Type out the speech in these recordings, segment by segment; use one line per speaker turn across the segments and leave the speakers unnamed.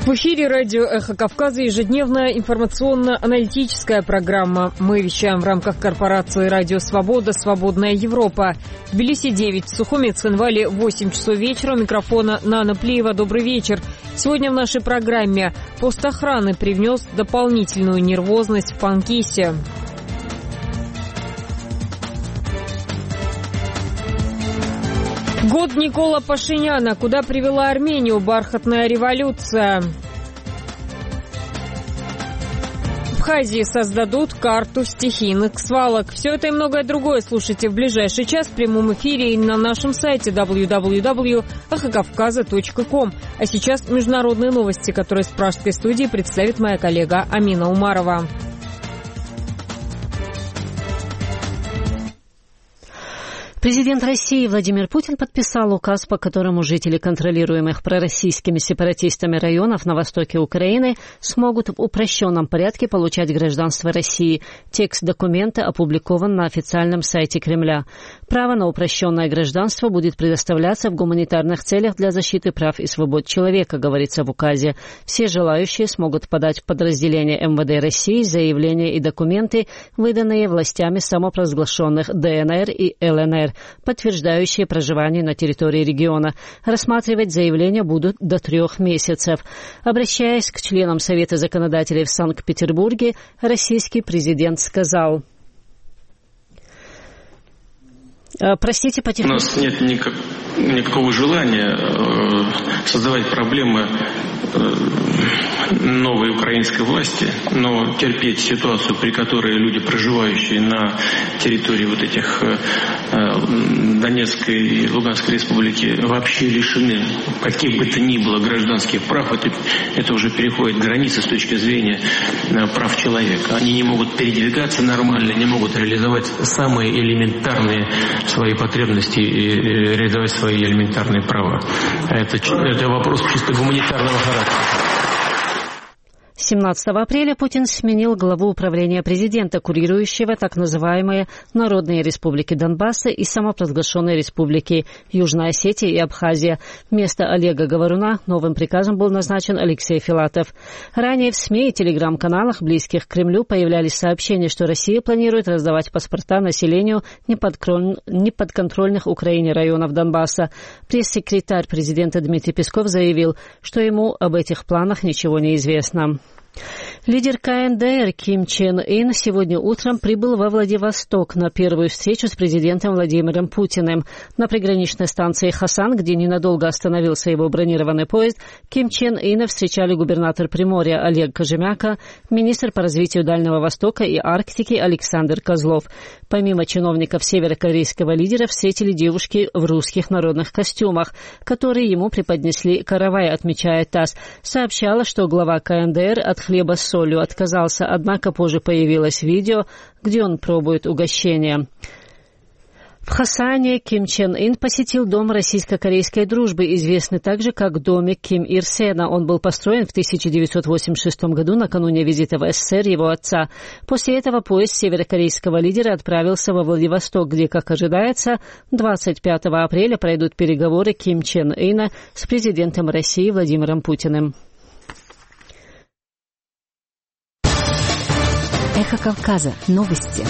В эфире радио «Эхо Кавказа» ежедневная информационно-аналитическая программа. Мы вещаем в рамках корпорации «Радио Свобода. Свободная Европа». В Тбилиси 9, в Сухуми, Цхинвале 8 часов вечера. У микрофона Нана Плиева. Добрый вечер. Сегодня в нашей программе пост охраны привнес дополнительную нервозность в Панкисе. Год Никола Пашиняна. Куда привела Армению бархатная революция? В Абхазии создадут карту стихийных свалок. Все это и многое другое слушайте в ближайший час в прямом эфире и на нашем сайте www.эхокавказа.ком. А сейчас международные новости, которые с пражской студии представит моя коллега Амина Умарова.
Президент России Владимир Путин подписал указ, по которому жители контролируемых пророссийскими сепаратистами районов на востоке Украины смогут в упрощенном порядке получать гражданство России. Текст документа опубликован на официальном сайте Кремля. Право на упрощенное гражданство будет предоставляться в гуманитарных целях для защиты прав и свобод человека, говорится в указе. Все желающие смогут подать в подразделение МВД России заявления и документы, выданные властями самопровозглашенных ДНР и ЛНР, подтверждающие проживание на территории региона. Рассматривать заявления будут до 3 месяцев. Обращаясь к членам Совета законодателей в Санкт-Петербурге, российский президент сказал: «Простите, потихоньку».
У нас нет никакого желания создавать проблемы новой украинской власти, но терпеть ситуацию, при которой люди, проживающие на территории вот этих Донецкой и Луганской республики, вообще лишены каких бы то ни было гражданских прав, это уже переходит границы с точки зрения прав человека. Они не могут передвигаться нормально, не могут реализовать самые элементарные свои потребности и реализовать свои элементарные права. Это вопрос чисто гуманитарного характера.
17 апреля Путин сменил главу управления президента, курирующего так называемые Народные республики Донбасса и самопровозглашенные республики Южная Осетия и Абхазия. Вместо Олега Говоруна новым приказом был назначен Алексей Филатов. Ранее в СМИ и телеграм-каналах, близких к Кремлю, появлялись сообщения, что Россия планирует раздавать паспорта населению неподконтрольных Украине районов Донбасса. Пресс-секретарь президента Дмитрий Песков заявил, что ему об этих планах ничего не известно. Лидер КНДР Ким Чен Ын сегодня утром прибыл во Владивосток на первую встречу с президентом Владимиром Путиным. На приграничной станции Хасан, где ненадолго остановился его бронированный поезд, Ким Чен Ына встречали губернатор Приморья Олег Кожемяка, министр по развитию Дальнего Востока и Арктики Александр Козлов. Помимо чиновников северокорейского лидера встретили девушки в русских народных костюмах, которые ему преподнесли каравай, отмечает ТАСС. Сообщала, что глава КНДР от хлеба с солью отказался, однако позже появилось видео, где он пробует угощение. В Хасане Ким Чен Ын посетил Дом российско-корейской дружбы, известный также как домик Ким Ир Сена. Он был построен в 1986 году накануне визита в СССР его отца. После этого поезд северокорейского лидера отправился во Владивосток, где, как ожидается, 25 апреля пройдут переговоры Ким Чен Ына с президентом России Владимиром Путиным.
Эхо Кавказа. Новости.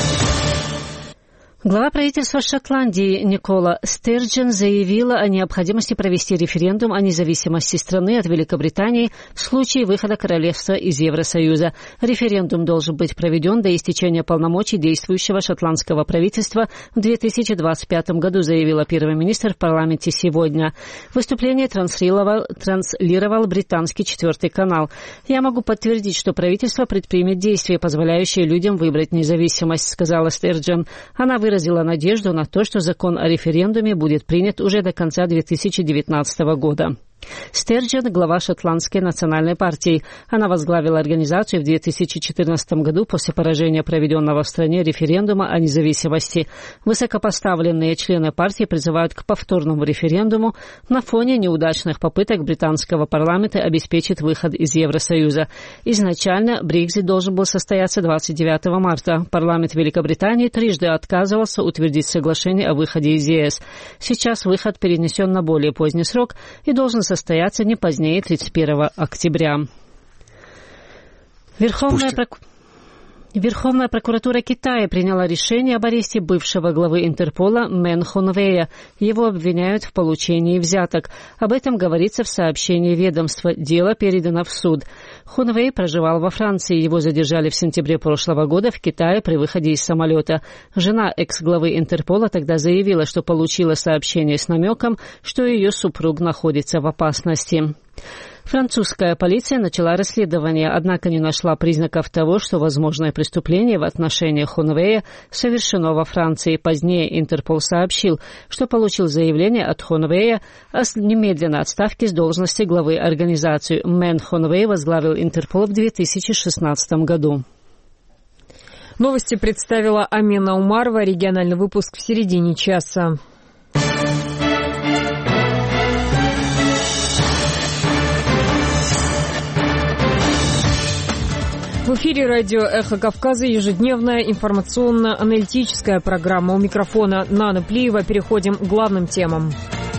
Глава правительства Шотландии Никола Стерджен заявила о необходимости провести референдум о независимости страны от Великобритании в случае выхода королевства из Евросоюза. Референдум должен быть проведен до истечения полномочий действующего шотландского правительства в 2025 году, заявила премьер-министр в парламенте сегодня. Выступление транслировал британский 4-й канал. «Я могу подтвердить, что правительство предпримет действия, позволяющие людям выбрать независимость», сказала Стерджен. Она выразила надежду на то, что закон о референдуме будет принят уже до конца 2019 года. Стерджен – глава Шотландской национальной партии. Она возглавила организацию в 2014 году после поражения проведенного в стране референдума о независимости. Высокопоставленные члены партии призывают к повторному референдуму на фоне неудачных попыток британского парламента обеспечить выход из Евросоюза. Изначально Брексит должен был состояться 29 марта. Парламент Великобритании трижды отказывался утвердить соглашение о выходе из ЕС. Сейчас выход перенесен на более поздний срок и должен состояться не позднее 31 октября. Верховная прокуратура Китая приняла решение об аресте бывшего главы Интерпола Мэн Хонвэя. Его обвиняют в получении взяток. Об этом говорится в сообщении ведомства. Дело передано в суд. Хонвэй проживал во Франции. Его задержали в сентябре прошлого года в Китае при выходе из самолета. Жена экс-главы Интерпола тогда заявила, что получила сообщение с намеком, что ее супруг находится в опасности. Французская полиция начала расследование, однако не нашла признаков того, что возможное преступление в отношении Хонвэя совершено во Франции. Позднее Интерпол сообщил, что получил заявление от Хонвэя о немедленной отставке с должности главы организации. Мэн Хонвэй возглавил Интерпол в 2016 году.
Новости представила Амина Умарова. Региональный выпуск в середине часа. В эфире радио «Эхо Кавказа» ежедневная информационно-аналитическая программа. У микрофона Нана Плиева. Переходим к главным темам.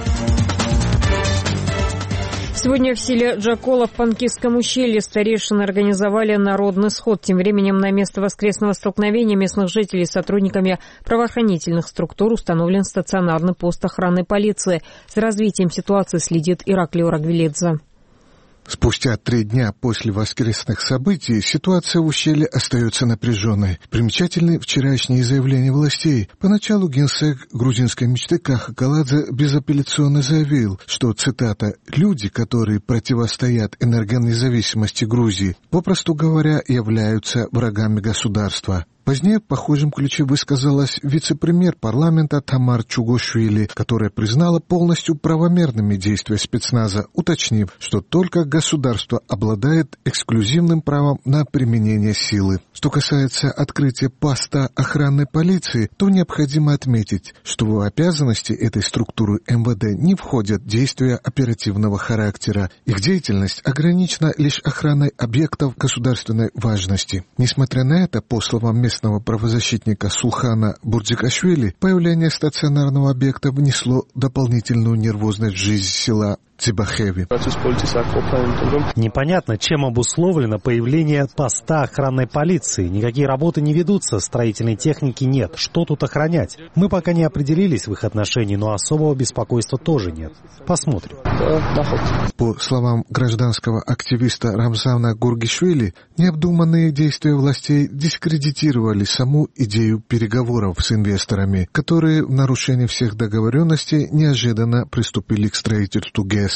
Сегодня в селе Джакола в Панкисском ущелье старейшины организовали народный сход. Тем временем на место воскресного столкновения местных жителей с сотрудниками правоохранительных структур установлен стационарный пост охраны полиции. За развитием ситуации следит Ираклий Урагвелидзе.
Спустя 3 дня после воскресных событий ситуация в ущелье остается напряженной. Примечательны вчерашние заявления властей. Поначалу генсек грузинской мечты Каха Каладзе безапелляционно заявил, что, цитата, «люди, которые противостоят энергонезависимости Грузии, попросту говоря, являются врагами государства». Позднее в похожем ключе высказалась вице-премьер парламента Тамар Чугошвили, которая признала полностью правомерными действия спецназа, уточнив, что только государство обладает эксклюзивным правом на применение силы. Что касается открытия поста охранной полиции, то необходимо отметить, что в обязанности этой структуры МВД не входят действия оперативного характера. Их деятельность ограничена лишь охраной объектов государственной важности. Несмотря на это, по словам местного правозащитника Сулхана Бурдзикашвили, появление стационарного объекта внесло дополнительную нервозность в жизнь села Цибахеви.
Непонятно, чем обусловлено появление поста охранной полиции. Никакие работы не ведутся, строительной техники нет. Что тут охранять? Мы пока не определились в их отношении, но особого беспокойства тоже нет. Посмотрим.
По словам гражданского активиста Рамзана Гургишвили, необдуманные действия властей дискредитировали саму идею переговоров с инвесторами, которые в нарушении всех договоренностей неожиданно приступили к строительству ГЭС.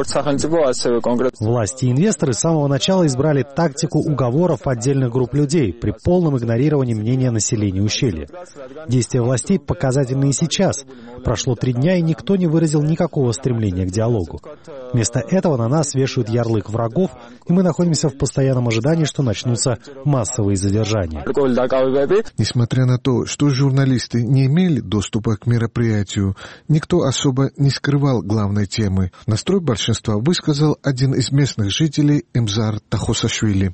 Власти и инвесторы с самого начала избрали тактику уговоров отдельных групп людей при полном игнорировании мнения населения ущелья. Действия властей показательны и сейчас. Прошло 3 дня, и никто не выразил никакого стремления к диалогу. Вместо этого на нас вешают ярлык врагов, и мы находимся в постоянном ожидании, что начнутся массовые задержания.
Несмотря на то, что журналисты не имели доступа к мероприятию, никто особо не скрывал главной темы. Настрой большинства высказал один из местных жителей Эмзар Тахосашвили.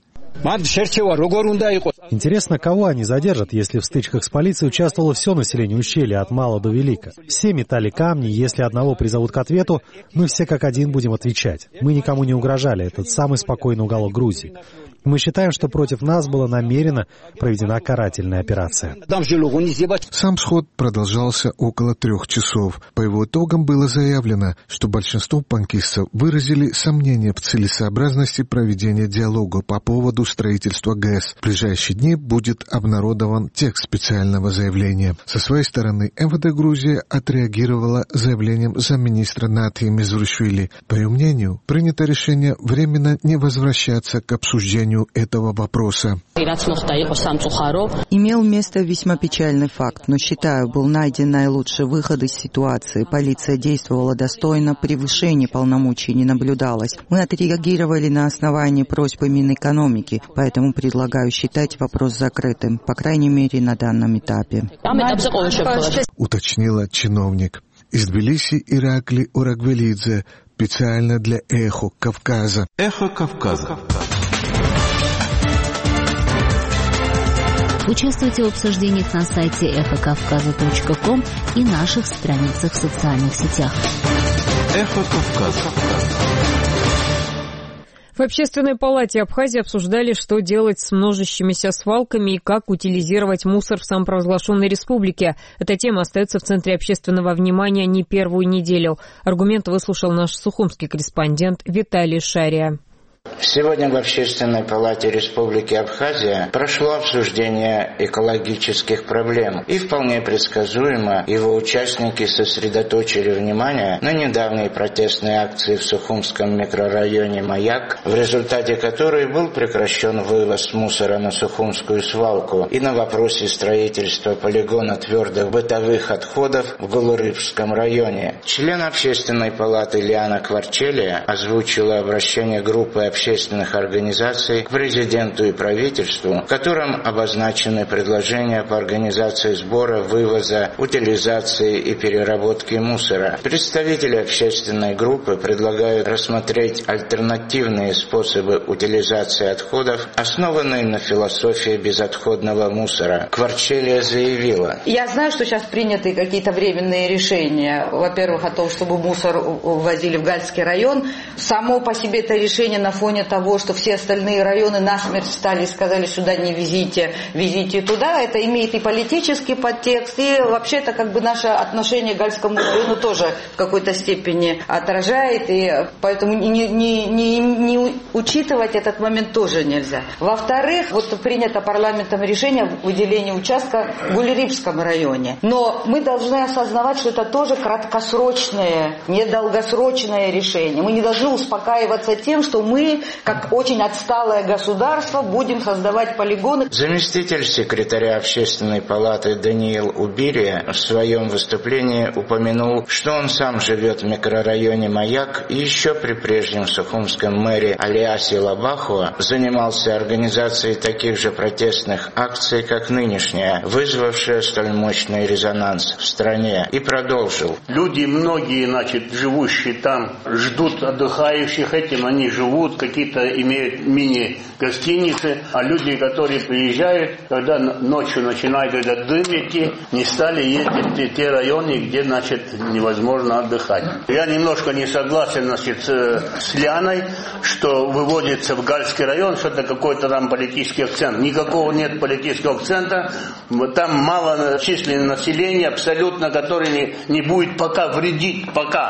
Интересно, кого они задержат, если в стычках с полицией участвовало все население ущелья, от мала до велика. Все метали камни, если одного призовут к ответу, мы все как один будем отвечать. Мы никому не угрожали, этот самый спокойный уголок Грузии. Мы считаем, что против нас была намеренно проведена карательная операция.
Сам сход продолжался около 3 часов. По его итогам было заявлено, что большинство панкистов выразили сомнения в целесообразности проведения диалога по поводу строительства ГЭС. В ближайшие дни будет обнародован текст специального заявления. Со своей стороны, МВД Грузии отреагировала заявлением замминистра Натхи Мезрушвили. По ее мнению, принято решение временно не возвращаться к обсуждению этого вопроса.
Имел место весьма печальный факт, но, считаю, был найден наилучший выход из ситуации. Полиция действовала достойно, превышения полномочий не наблюдалось. Мы отреагировали на основании просьбы Минэкономики, поэтому предлагаю считать вопрос закрытым, по крайней мере, на данном этапе.
Уточнила чиновник. Из Тбилиси Ираклий Урагвелидзе, специально для «Эхо Кавказа».
«Эхо Кавказа».
Участвуйте в обсуждениях на сайте эхокавказа.ком и наших страницах в социальных сетях.
«Эхо Кавказа».
В Общественной палате Абхазии обсуждали, что делать с множащимися свалками и как утилизировать мусор в самопровозглашенной республике. Эта тема остается в центре общественного внимания не первую неделю. Аргументы выслушал наш сухумский корреспондент Виталий Шария.
Сегодня в Общественной палате Республики Абхазия прошло обсуждение экологических проблем, и вполне предсказуемо его участники сосредоточили внимание на недавней протестной акции в Сухумском микрорайоне «Маяк», в результате которой был прекращен вывоз мусора на Сухумскую свалку, и на вопросе строительства полигона твердых бытовых отходов в Голурыбском районе. Член Общественной палаты Лиана Кварчелия озвучила обращение группы общественных организаций к президенту и правительству, в котором обозначены предложения по организации сбора, вывоза, утилизации и переработки мусора. Представители общественной группы предлагают рассмотреть альтернативные способы утилизации отходов, основанные на философии безотходного мусора. Кварчелия заявила:
«Я знаю, что сейчас приняты какие-то временные решения. Во-первых, о том, чтобы мусор увозили в Гальский район. Само по себе это решение на фоне того, что все остальные районы насмерть встали и сказали: сюда не везите, везите туда. Это имеет и политический подтекст, и вообще это как бы наше отношение к Гальскому району тоже в какой-то степени отражает, и поэтому не учитывать этот момент тоже нельзя. Во-вторых, вот принято парламентом решение о выделении участка в Гулерибском районе. Но мы должны осознавать, что это тоже краткосрочное, недолгосрочное решение. Мы не должны успокаиваться тем, что мы, как очень отсталое государство, будем создавать полигоны.
Заместитель секретаря Общественной палаты Даниил Убирия в своем выступлении упомянул, что он сам живет в микрорайоне «Маяк» и еще при прежнем сухумском мэре Алиасе Лабахуа занимался организацией таких же протестных акций, как нынешняя, вызвавшая столь мощный резонанс в стране, и продолжил.
Люди, многие, живущие там, ждут отдыхающих этим, они живут, какие-то имеют мини-гостиницы, а люди, которые приезжают, когда ночью начинает этот дым идти, не стали ездить в те районы, где, невозможно отдыхать. Я немножко не согласен, с Лианой, что выводится в Гальский район, что это какой-то там политический акцент. Никакого нет политического акцента. Там малочисленное население, абсолютно, которое не будет пока вредить,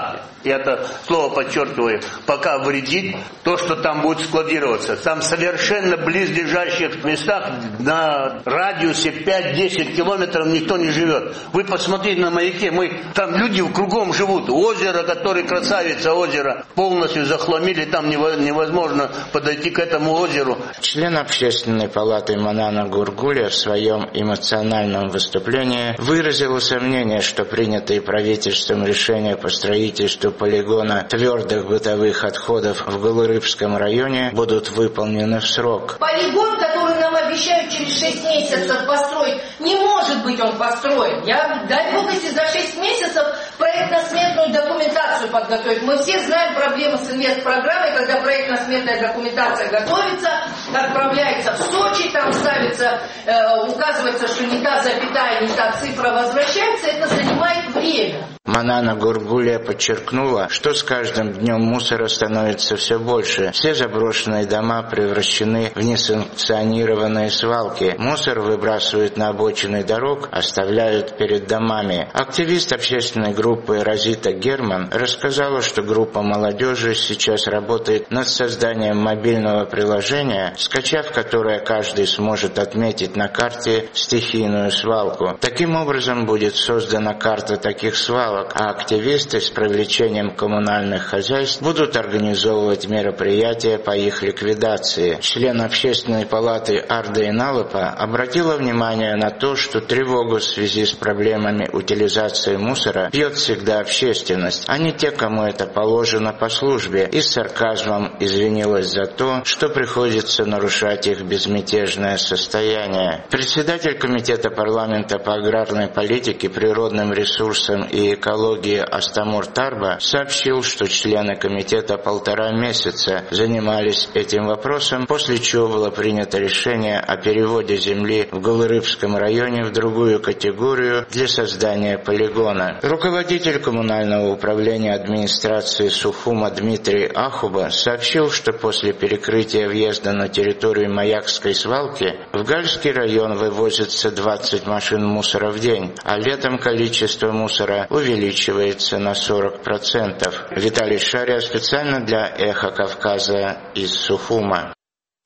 я это слово подчеркиваю, пока вредит то, что там будет складироваться. Там совершенно близлежащих местах на радиусе 5-10 километров никто не живет. Вы посмотрите на «Маяке», там люди кругом живут. Озеро, которое красавица озеро, полностью захламили, там невозможно подойти к этому озеру.
Член Общественной палаты Манана Гургуля в своем эмоциональном выступлении выразил сомнение, что принятые правительством решения по строительству полигона твердых бытовых отходов в Голурыбском районе будут выполнены в срок.
Полигон, который нам обещают через 6 месяцев построить, не может быть он построен. Дай Бог, если за 6 месяцев проектно-сметную документацию подготовить. Мы все знаем проблемы с инвестпрограммой, когда проектно-сметная документация готовится, отправляется в Сочи, там ставится, указывается, что не та запятая, не та цифра возвращается, это занимает время.
Манана Гургуля подчеркнула, что с каждым днем мусора становится все больше. Все заброшенные дома превращены в несанкционированные свалки. Мусор выбрасывают на обочины дорог, оставляют перед домами. Активист общественной группы Розита Герман рассказала, что группа молодежи сейчас работает над созданием мобильного приложения, скачав которое каждый сможет отметить на карте стихийную свалку. Таким образом будет создана карта таких свалок, а активисты с привлечением коммунальных хозяйств будут организовывать мероприятия по их ликвидации. Член Общественной палаты Арда Иналыпа обратила внимание на то, что тревогу в связи с проблемами утилизации мусора пьет всегда общественность, а не те, кому это положено по службе, и с сарказмом извинилась за то, что приходится нарушать их безмятежное состояние. Председатель Комитета парламента по аграрной политике, природным ресурсам и экологии экологии Астамур Тарба сообщил, что члены комитета 1,5 месяца занимались этим вопросом, после чего было принято решение о переводе земли в Голырыбском районе в другую категорию для создания полигона. Руководитель коммунального управления администрации Сухума Дмитрий Ахуба сообщил, что после перекрытия въезда на территорию Маякской свалки в Гальский район вывозится 20 машин мусора в день, а летом количество мусора увеличивается на 40%. Виталий Шария специально для «Эхо Кавказа» из Сухума.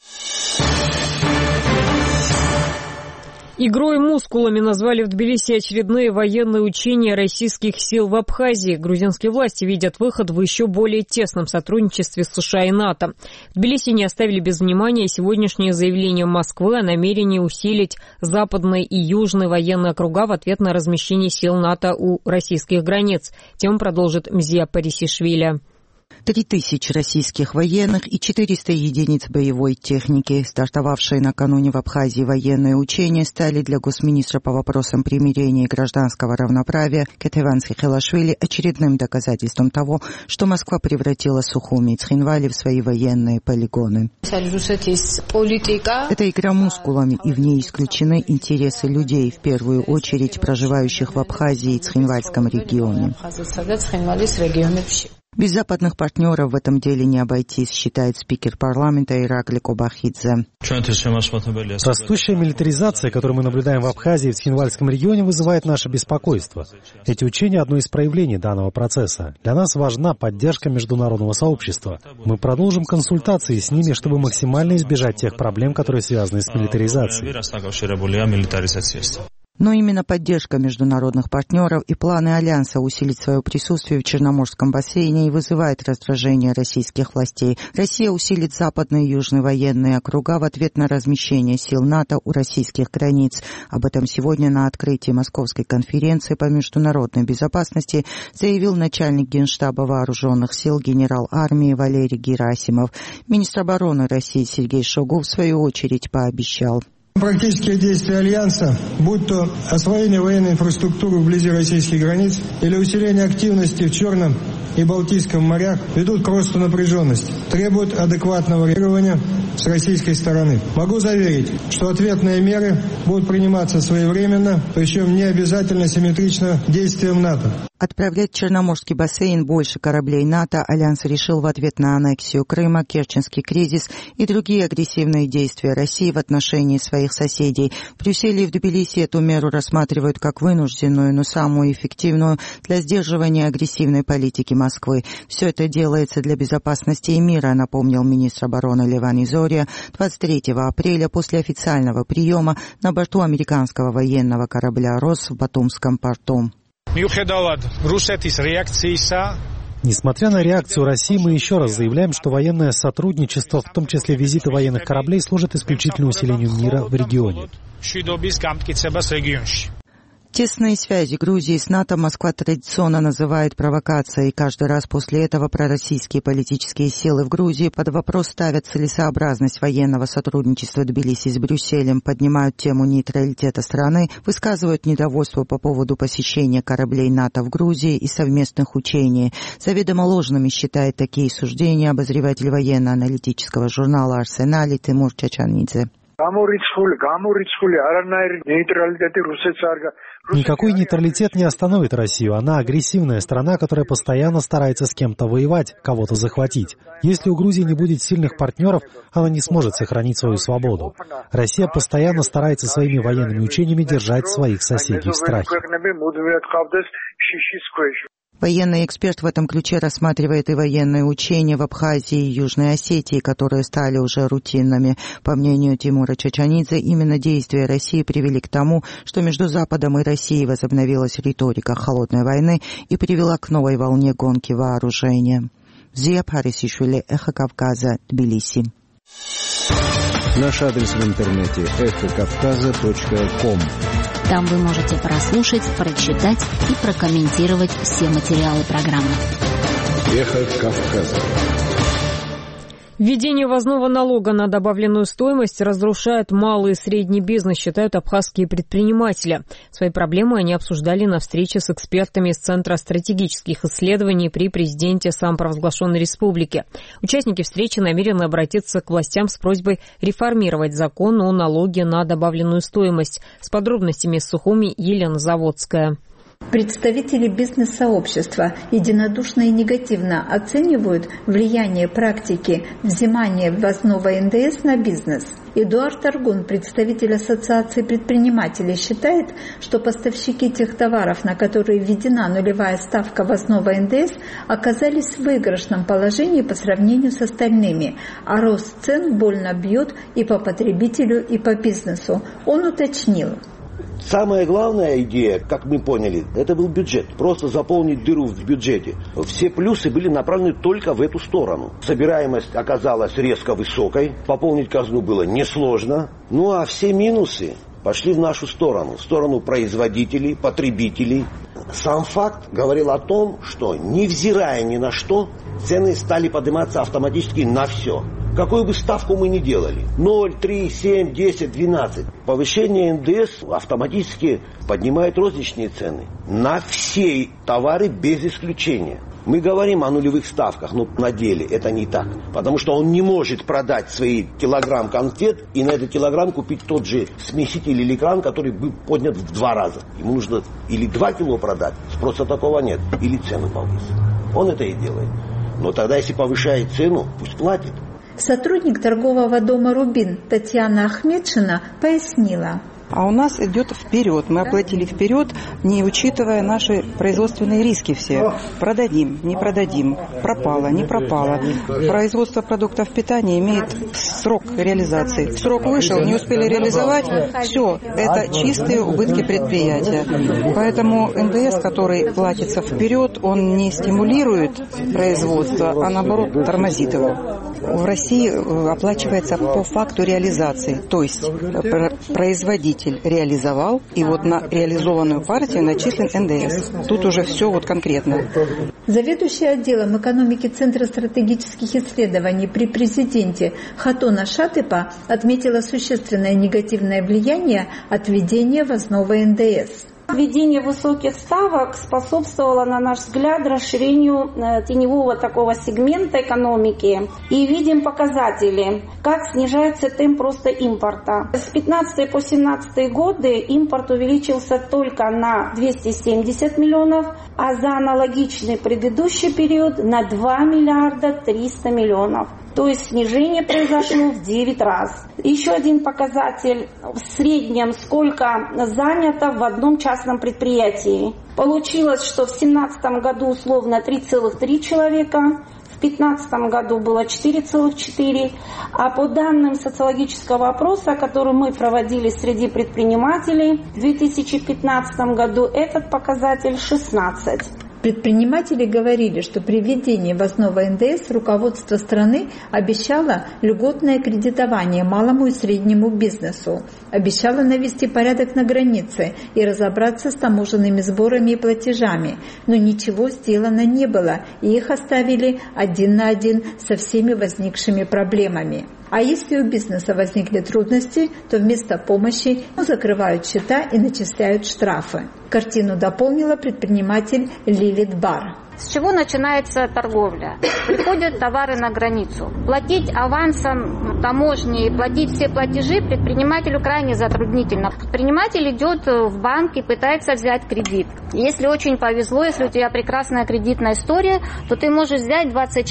Игрой мускулами назвали в Тбилиси очередные военные учения российских сил в Абхазии. Грузинские власти видят выход в еще более тесном сотрудничестве с США и НАТО. В Тбилиси не оставили без внимания сегодняшнее заявление Москвы о намерении усилить западные и южные военные округа в ответ на размещение сил НАТО у российских границ. Тему продолжит Мзия Парисишвили.
3000 российских военных и 400 единиц боевой техники. Стартовавшие накануне в Абхазии военные учения стали для госминистра по вопросам примирения и гражданского равноправия Кетеван Сихелашвили очередным доказательством того, что Москва превратила Сухуми и Цхинвали в свои военные полигоны. Это игра мускулами, и в ней исключены интересы людей, в первую очередь проживающих в Абхазии и Цхинвальском регионе. Без западных партнеров в этом деле не обойтись, считает спикер парламента Иракли Кобахидзе.
Растущая милитаризация, которую мы наблюдаем в Абхазии и в Цхинвальском регионе, вызывает наше беспокойство. Эти учения – одно из проявлений данного процесса. Для нас важна поддержка международного сообщества. Мы продолжим консультации с ними, чтобы максимально избежать тех проблем, которые связаны с милитаризацией.
Но именно поддержка международных партнеров и планы Альянса усилить свое присутствие в Черноморском бассейне и вызывает раздражение российских властей. Россия усилит западные и южные военные округа в ответ на размещение сил НАТО у российских границ. Об этом сегодня на открытии Московской конференции по международной безопасности заявил начальник Генштаба Вооруженных сил генерал армии Валерий Герасимов. Министр обороны России Сергей Шойгу в свою очередь пообещал.
Практические действия Альянса, будь то освоение военной инфраструктуры вблизи российских границ или усиление активности в Черном и Балтийском морях, ведут к росту напряженности, требуют адекватного реагирования с российской стороны. Могу заверить, что ответные меры будут приниматься своевременно, причем не обязательно симметрично действиям НАТО.
Отправлять в Черноморский бассейн больше кораблей НАТО Альянс решил в ответ на аннексию Крыма, Керченский кризис и другие агрессивные действия России в отношении своих соседей. В Брюсселе и в Тбилиси эту меру рассматривают как вынужденную, но самую эффективную для сдерживания агрессивной политики Москвы. Все это делается для безопасности и мира, напомнил министр обороны Леван Изория 23 апреля после официального приема на борту американского военного корабля «Росс» в Батумском порту.
Несмотря на реакцию России, мы еще раз заявляем, что военное сотрудничество, в том числе визиты военных кораблей, служит исключительно усилению мира в регионе.
Тесные связи Грузии с НАТО Москва традиционно называет провокацией. Каждый раз после этого пророссийские политические силы в Грузии под вопрос ставят целесообразность военного сотрудничества Тбилиси с Брюсселем, поднимают тему нейтралитета страны, высказывают недовольство по поводу посещения кораблей НАТО в Грузии и совместных учений. Заведомо ложными считает такие суждения обозреватель военно-аналитического журнала «Арсенали» Тимур Чачанидзе.
Никакой нейтралитет не остановит Россию. Она агрессивная страна, которая постоянно старается с кем-то воевать, кого-то захватить. Если у Грузии не будет сильных партнеров, она не сможет сохранить свою свободу. Россия постоянно старается своими военными учениями держать своих соседей в страхе.
Военный эксперт в этом ключе рассматривает и военные учения в Абхазии и Южной Осетии, которые стали уже рутинными. По мнению Тимура Чачанидзе, именно действия России привели к тому, что между Западом и Россией возобновилась риторика холодной войны и привела к новой волне гонки вооружения. Зия Парисишвили, Эхо Кавказа, Тбилиси.
Наш адрес в интернете эхокавказа.ком.
Там вы можете прослушать, прочитать и прокомментировать все материалы программы.
Эхо Кавказа.
Введение ввозного налога на добавленную стоимость разрушает малый и средний бизнес, считают абхазские предприниматели. Свои проблемы они обсуждали на встрече с экспертами из Центра стратегических исследований при президенте самопровозглашенной республики. Участники встречи намерены обратиться к властям с просьбой реформировать закон о налоге на добавленную стоимость. С подробностями из Сухуми Елена Заводская.
Представители бизнес-сообщества единодушно и негативно оценивают влияние практики взимания ввозного НДС на бизнес. Эдуард Аргун, представитель Ассоциации предпринимателей, считает, что поставщики тех товаров, на которые введена нулевая ставка ввозного НДС, оказались в выигрышном положении по сравнению с остальными, а рост цен больно бьет и по потребителю, и по бизнесу. Он уточнил.
Самая главная идея, как мы поняли, это был бюджет. Просто заполнить дыру в бюджете. Все плюсы были направлены только в эту сторону. Собираемость оказалась резко высокой. Пополнить казну было несложно. Ну а все минусы пошли в нашу сторону. В сторону производителей, потребителей. Сам факт говорил о том, что невзирая ни на что, цены стали подниматься автоматически на все. Какую бы ставку мы ни делали, 0, 3, 7, 10, 12, повышение НДС автоматически поднимает розничные цены на все товары без исключения. Мы говорим о нулевых ставках, но на деле это не так. Потому что он не может продать свои килограмм конфет и на этот килограмм купить тот же смеситель или кран, который был поднят в 2 раза. Ему нужно или 2 кило продать, спроса такого нет, или цену повысить. Он это и делает. Но тогда, если повышает цену, пусть платит.
Сотрудник торгового дома «Рубин» Татьяна Ахмедшина пояснила.
А у нас идет вперед. Мы оплатили вперед, не учитывая наши производственные риски все. Продадим, не продадим, пропало, не пропало. Производство продуктов питания имеет срок реализации. Срок вышел, не успели реализовать, все, это чистые убытки предприятия. Поэтому НДС, который платится вперед, он не стимулирует производство, а наоборот тормозит его. В России оплачивается по факту реализации, то есть производитель реализовал, и вот на реализованную партию начислен НДС. Тут уже все вот конкретно.
Заведующая отделом экономики Центра стратегических исследований при президенте Хатона Шатыпа отметила существенное негативное влияние от введения ввозного НДС.
Введение высоких ставок способствовало, на наш взгляд, расширению теневого такого сегмента экономики. И видим показатели, как снижается темп роста импорта. С 2015 по 2017 годы импорт увеличился только на 270 миллионов, а за аналогичный предыдущий период на 2 миллиарда 300 миллионов. То есть снижение произошло в 9 раз. Еще один показатель в среднем, сколько занято в одном частном предприятии. Получилось, что в 2017 году условно 3,3 человека, в 2015 году было 4,4, а по данным социологического опроса, который мы проводили среди предпринимателей, в 2015 году этот показатель 16.
Предприниматели говорили, что при введении ввозного НДС руководство страны обещало льготное кредитование малому и среднему бизнесу, обещало навести порядок на границе и разобраться с таможенными сборами и платежами, но ничего сделано не было, и их оставили один на один со всеми возникшими проблемами. А если у бизнеса возникли трудности, то вместо помощи закрывают счета и начисляют штрафы. Картину дополнила предприниматель Лилит Бар.
С чего начинается торговля? Приходят товары на границу. Платить авансом таможни и платить все платежи предпринимателю крайне затруднительно. Предприниматель идет в банк и пытается взять кредит. Если очень повезло, если у тебя прекрасная кредитная история, то ты можешь взять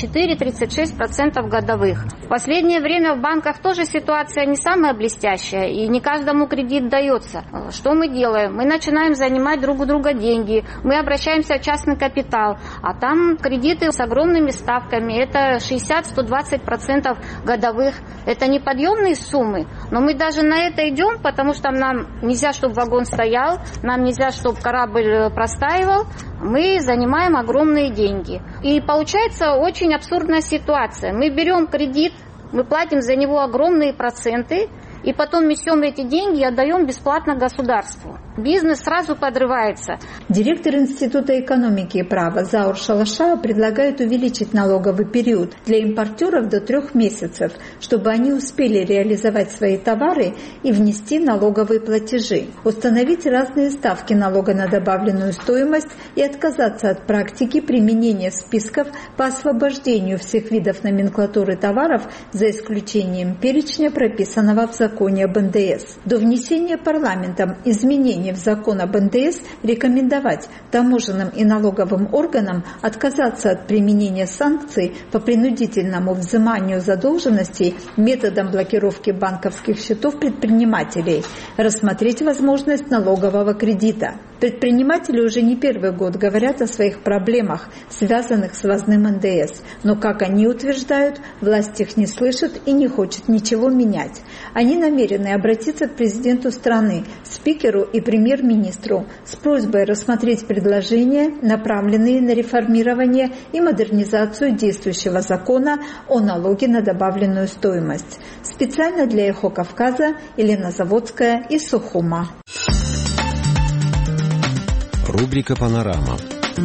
24-36% годовых. В последнее время в банках тоже ситуация не самая блестящая, и не каждому кредит дается. Что мы делаем? Мы начинаем занимать друг у друга деньги, мы обращаемся в частный капитал. А там кредиты с огромными ставками, это 60-120% годовых. Это неподъемные суммы, но мы даже на это идем, потому что нам нельзя, чтобы вагон стоял, нам нельзя, чтобы корабль простаивал. Мы занимаем огромные деньги. И получается очень абсурдная ситуация. Мы берем кредит, мы платим за него огромные проценты, и потом несем эти деньги и отдаем бесплатно государству. Бизнес сразу подрывается.
Директор Института экономики и права Заур Шалашаева предлагает увеличить налоговый период для импортеров до 3 месяцев, чтобы они успели реализовать свои товары и внести налоговые платежи, установить разные ставки налога на добавленную стоимость и отказаться от практики применения списков по освобождению всех видов номенклатуры товаров за исключением перечня, прописанного в законе об НДС. До внесения парламентом изменений в закон об НДС рекомендовать таможенным и налоговым органам отказаться от применения санкций по принудительному взиманию задолженностей методом блокировки банковских счетов предпринимателей, рассмотреть возможность налогового кредита. Предприниматели уже не первый год говорят о своих проблемах, связанных с ввозным НДС, но, как они утверждают, власть их не слышит и не хочет ничего менять. Они намерены обратиться к президенту страны, спикеру и премьер-министру с просьбой рассмотреть предложения, направленные на реформирование и модернизацию действующего закона о налоге на добавленную стоимость. Специально для «Эхо Кавказа» Елена Заводская из Сухума.
Рубрика «Панорама».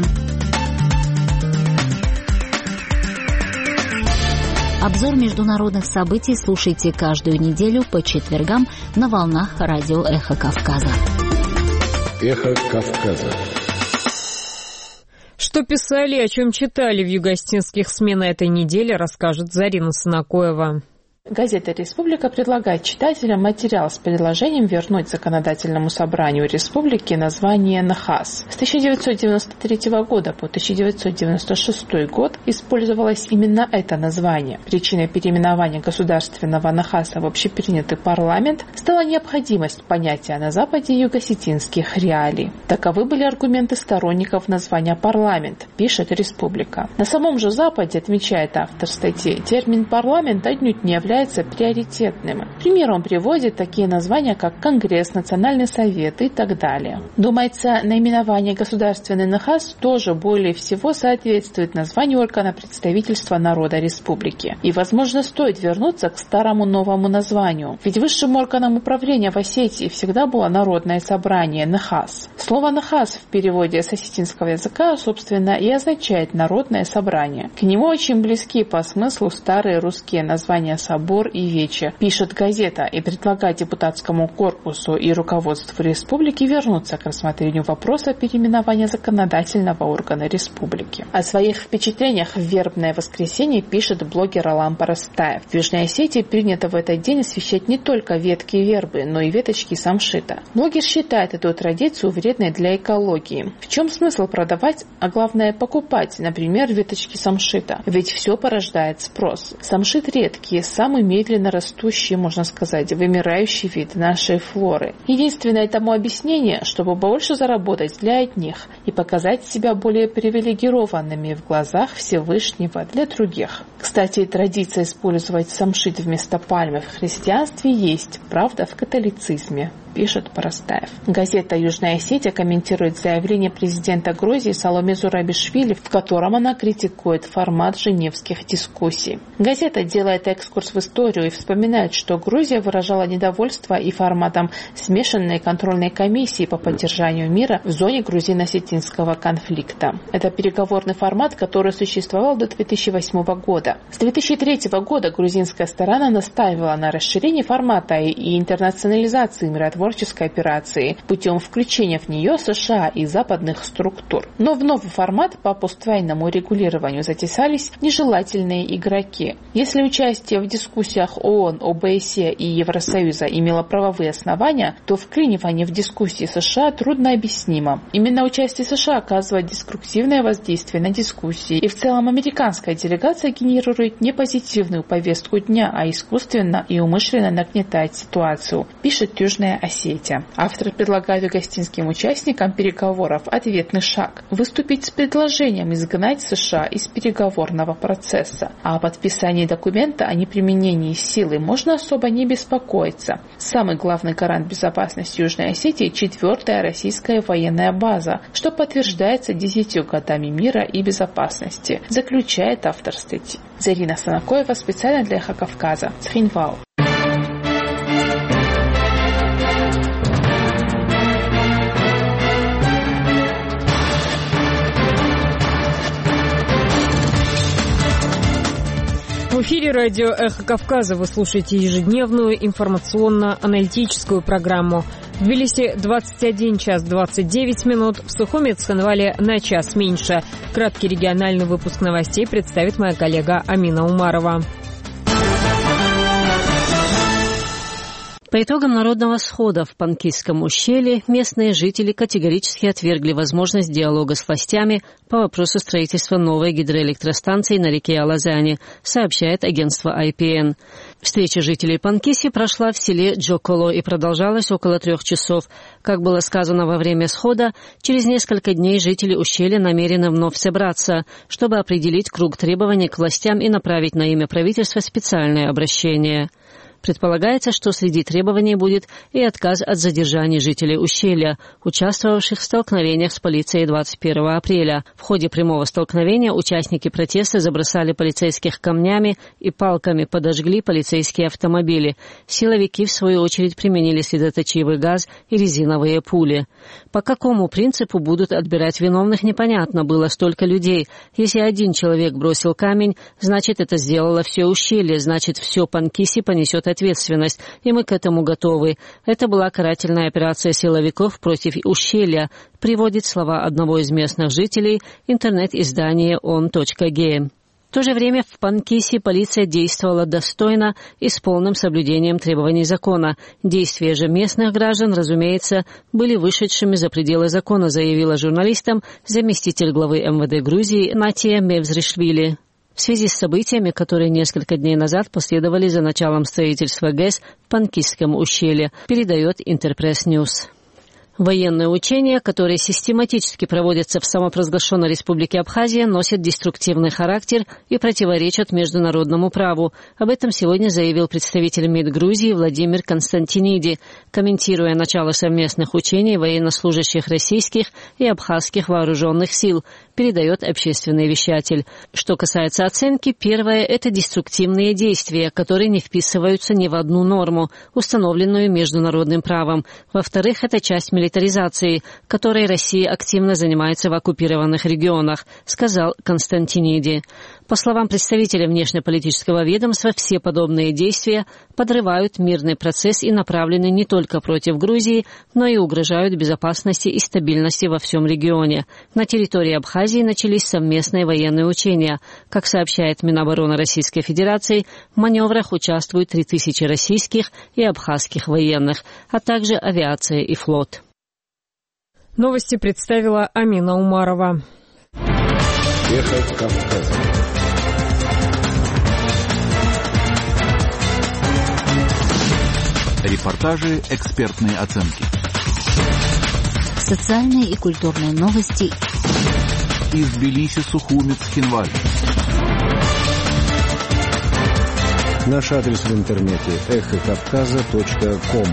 Обзор международных событий слушайте каждую неделю по четвергам на волнах радио «Эхо Кавказа».
«Эхо Кавказа».
Что писали и о чем читали в юго-осетинских СМИ на этой неделе, расскажет Зарина Санакоева.
Газета «Республика» предлагает читателям материал с предложением вернуть законодательному собранию республики название «Нахас». С 1993 года по 1996 год использовалось именно это название. Причиной переименования государственного Нахаса в общепринятый парламент стала необходимость понятия на Западе юго-осетинских реалий. Таковы были аргументы сторонников названия «парламент», пишет «Республика». На самом же Западе, отмечает автор статьи, термин «парламент» отнюдь не является приоритетным. К примеру, он приводит такие названия, как Конгресс, Национальный совет и так далее. Думается, наименование «Государственный Нахас» тоже более всего соответствует названию органа представительства народа республики. И, возможно, стоит вернуться к старому новому названию. Ведь высшим органом управления в Осетии всегда было Народное собрание Нахас. Слово «Нахас» в переводе с осетинского языка, собственно, и означает «народное собрание». К нему очень близки по смыслу старые русские названия собор и вече, пишет газета, и предлагает депутатскому корпусу и руководству республики вернуться к рассмотрению вопроса переименования законодательного органа республики. О своих впечатлениях в вербное воскресенье пишет блогер Алам Парастаев. В Южной Осетии принято в этот день освещать не только ветки вербы, но и веточки самшита. Блогер считает эту традицию вредной для экологии. В чем смысл продавать, а главное покупать, например, веточки самшита? Ведь все порождает спрос. Самшит редкий, самый медленно растущий, можно сказать, вымирающий вид нашей флоры. Единственное тому объяснение, чтобы больше заработать для одних и показать себя более привилегированными в глазах Всевышнего для других. Кстати, традиция использовать самшит вместо пальмы в христианстве есть, правда, в католицизме, пишет Парастаев. Газета «Южная Осетия» комментирует заявление президента Грузии Саломе Зурабишвили, в котором она критикует формат женевских дискуссий. Газета делает экскурс в историю и вспоминает, что Грузия выражала недовольство и форматом смешанной контрольной комиссии по поддержанию мира в зоне грузино-осетинского конфликта. Это переговорный формат, который существовал до 2008 года. С 2003 года грузинская сторона настаивала на расширении формата и интернационализации миротворческой операции путем включения в нее США и западных структур. Но в новый формат по поствоенному регулированию затесались нежелательные игроки. Если участие в дискуссиях ООН, ОБСЕ и Евросоюза имело правовые основания, то вклинивание в дискуссии США трудно объяснимо. Именно участие США оказывает деструктивное воздействие на дискуссии, и в целом американская делегация генерирует не позитивную повестку дня, а искусственно и умышленно нагнетает ситуацию, пишет Южная Осетия. Автор предлагает юго-осетинским участникам переговоров ответный шаг – выступить с предложением изгнать США из переговорного процесса. А о подписании документа о неприменении силы можно особо не беспокоиться. Самый главный гарант безопасности Южной Осетии – 4-я российская военная база, что подтверждается 10 годами мира и безопасности, заключает автор статьи. Зарина Санакоева специально для «Эхо Кавказа», Цхинвал.
В эфире радио «Эхо Кавказа». Вы слушаете ежедневную информационно-аналитическую программу. В Тбилиси 21 час 29 минут, в Сухуми и Цхинвале на час меньше. Краткий региональный выпуск новостей представит моя коллега Амина Умарова.
По итогам народного схода в Панкисском ущелье местные жители категорически отвергли возможность диалога с властями по вопросу строительства новой гидроэлектростанции на реке Алазани, сообщает агентство IPN. Встреча жителей Панкиси прошла в селе Джоколо и продолжалась около 3 часов. Как было сказано во время схода, через несколько дней жители ущелья намерены вновь собраться, чтобы определить круг требований к властям и направить на имя правительства специальное обращение. Предполагается, что среди требований будет и отказ от задержания жителей ущелья, участвовавших в столкновениях с полицией 21 апреля. В ходе прямого столкновения участники протеста забросали полицейских камнями и палками, подожгли полицейские автомобили. Силовики, в свою очередь, применили слезоточивый газ и резиновые пули. По какому принципу будут отбирать виновных, непонятно, было столько людей. Если один человек бросил камень, значит, это сделало все ущелье, значит, все Панкиси понесет ответственность, и мы к этому готовы. Это была карательная операция силовиков против ущелья, приводит слова одного из местных жителей интернет-издание on.ge. В то же время в Панкиси полиция действовала достойно и с полным соблюдением требований закона. Действия же местных граждан, разумеется, были вышедшими за пределы закона, заявила журналистам заместитель главы МВД Грузии Натия Мевзришвили. В связи с событиями, которые несколько дней назад последовали за началом строительства ГЭС в Панкисском ущелье, передает Интерпресс Ньюс. Военные учения, которые систематически проводятся в самопровозглашенной республике Абхазия, носят деструктивный характер и противоречат международному праву. Об этом сегодня заявил представитель МИД Грузии Владимир Константиниди, комментируя начало совместных учений военнослужащих российских и абхазских вооруженных сил, передает общественный вещатель. Что касается оценки, первое – это деструктивные действия, которые не вписываются ни в одну норму, установленную международным правом. Во-вторых, это часть милитаризации, которой Россия активно занимается в оккупированных регионах, сказал Константиниди. По словам представителя внешнеполитического ведомства, все подобные действия подрывают мирный процесс и направлены не только против Грузии, но и угрожают безопасности и стабильности во всем регионе. На территории Абхазии начались совместные военные учения. Как сообщает Минобороны Российской Федерации, в маневрах участвуют 3000 российских и абхазских военных, а также авиация и флот.
Новости представила Амина Умарова.
Эхо Кавказа.
Репортажи, экспертные оценки.
Социальные и культурные новости.
Из Тбилиси, Сухуми, Цхинваль.
Наш адрес в интернете эхокавказа.ком.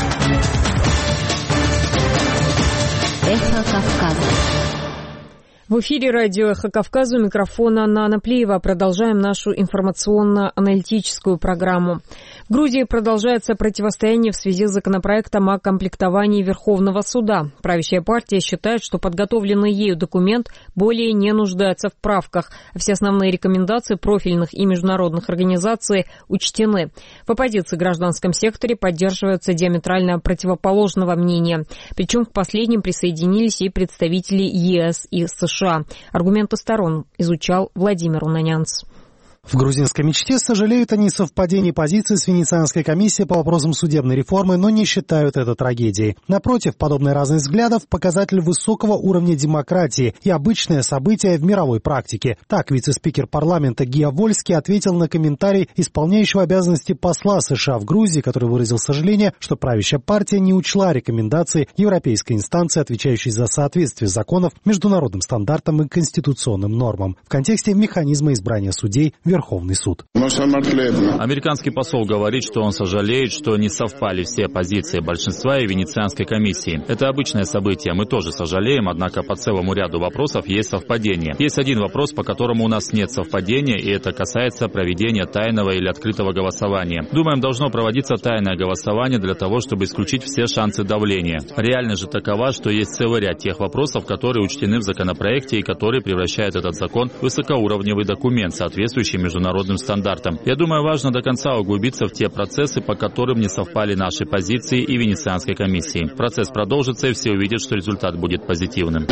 Эхо Кавказа.
В эфире радио «Эхо Кавказа», у микрофона Нана Плиева. Продолжаем нашу информационно-аналитическую программу. В Грузии продолжается противостояние в связи с законопроектом о комплектовании Верховного суда. Правящая партия считает, что подготовленный ею документ более не нуждается в правках. Все основные рекомендации профильных и международных организаций учтены. В оппозиции в гражданском секторе поддерживаются диаметрально противоположного мнения. Причем к последним присоединились и представители ЕС и США. Аргументы сторон изучал Владимир Унанянц.
В грузинской мечте сожалеют о несовпадении позиций с Венецианской комиссией по вопросам судебной реформы, но не считают это трагедией. Напротив, подобная разность взглядов – показатель высокого уровня демократии и обычное событие в мировой практике. Так, вице-спикер парламента Гия Вольский ответил на комментарий исполняющего обязанности посла США в Грузии, который выразил сожаление, что правящая партия не учла рекомендации европейской инстанции, отвечающей за соответствие законов международным стандартам и конституционным нормам в контексте механизма избрания судей в Верховный суд.
Американский посол говорит, что он сожалеет, что не совпали все позиции большинства и Венецианской комиссии. Это обычное событие, мы тоже сожалеем, однако по целому ряду вопросов есть совпадение. Есть один вопрос, по которому у нас нет совпадения, и это касается проведения тайного или открытого голосования. Думаем, должно проводиться тайное голосование для того, чтобы исключить все шансы давления. Реальность же такова, что есть целый ряд тех вопросов, которые учтены в законопроекте и которые превращают этот закон в высокоуровневый документ, соответствующий международным стандартам. Я думаю, важно до конца углубиться в те процессы, по которым не совпали наши позиции и Венецианской комиссии. Процесс продолжится, и все увидят, что результат будет позитивным.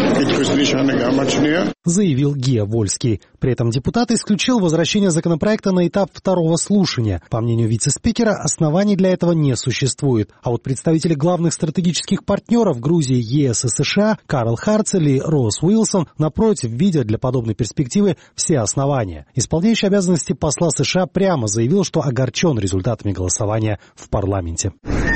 Заявил Гия Вольский. При этом депутат исключил возвращение законопроекта на этап второго слушания. По мнению вице-спикера, оснований для этого не существует. А вот представители главных стратегических партнеров Грузии, ЕС и США Карл Харцель и Росс Уилсон, напротив, видят для подобной перспективы все основания. Исполняющий обязанности посла США прямо заявил, что огорчен результатами голосования в парламенте.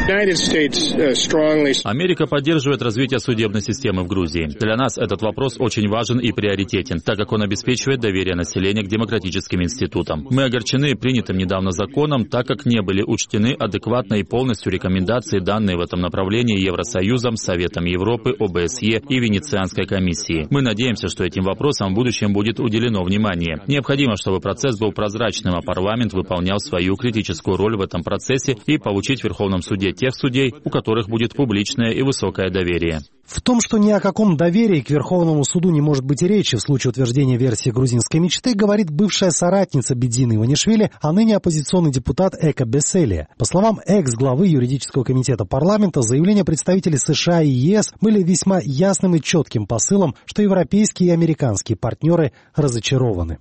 Америка поддерживает развитие судебной системы в Грузии. Для нас этот вопрос очень важен и приоритетен, так как он обеспечивает доверие населения к демократическим институтам. Мы огорчены принятым недавно законом, так как не были учтены адекватно и полностью рекомендации, данные в этом направлении Евросоюзом, Советом Европы, ОБСЕ и Венецианской комиссией. Мы надеемся, что этим вопросам в будущем будет уделено внимание. Необходимо, чтобы процесс был прозрачным, а парламент выполнял свою критическую роль в этом процессе и получить в Верховном суде тех судей, у которых будет публичное и высокое доверие.
В том, что ни о каком доверии к Верховному суду не может быть и речи в случае утверждения версии грузинской мечты, говорит бывшая соратница Бедзины Иванишвили, а ныне оппозиционный депутат Эка Беселия. По словам экс-главы юридического комитета парламента, заявления представителей США и ЕС были весьма ясным и четким посылом, что европейские и американские партнеры разочарованы.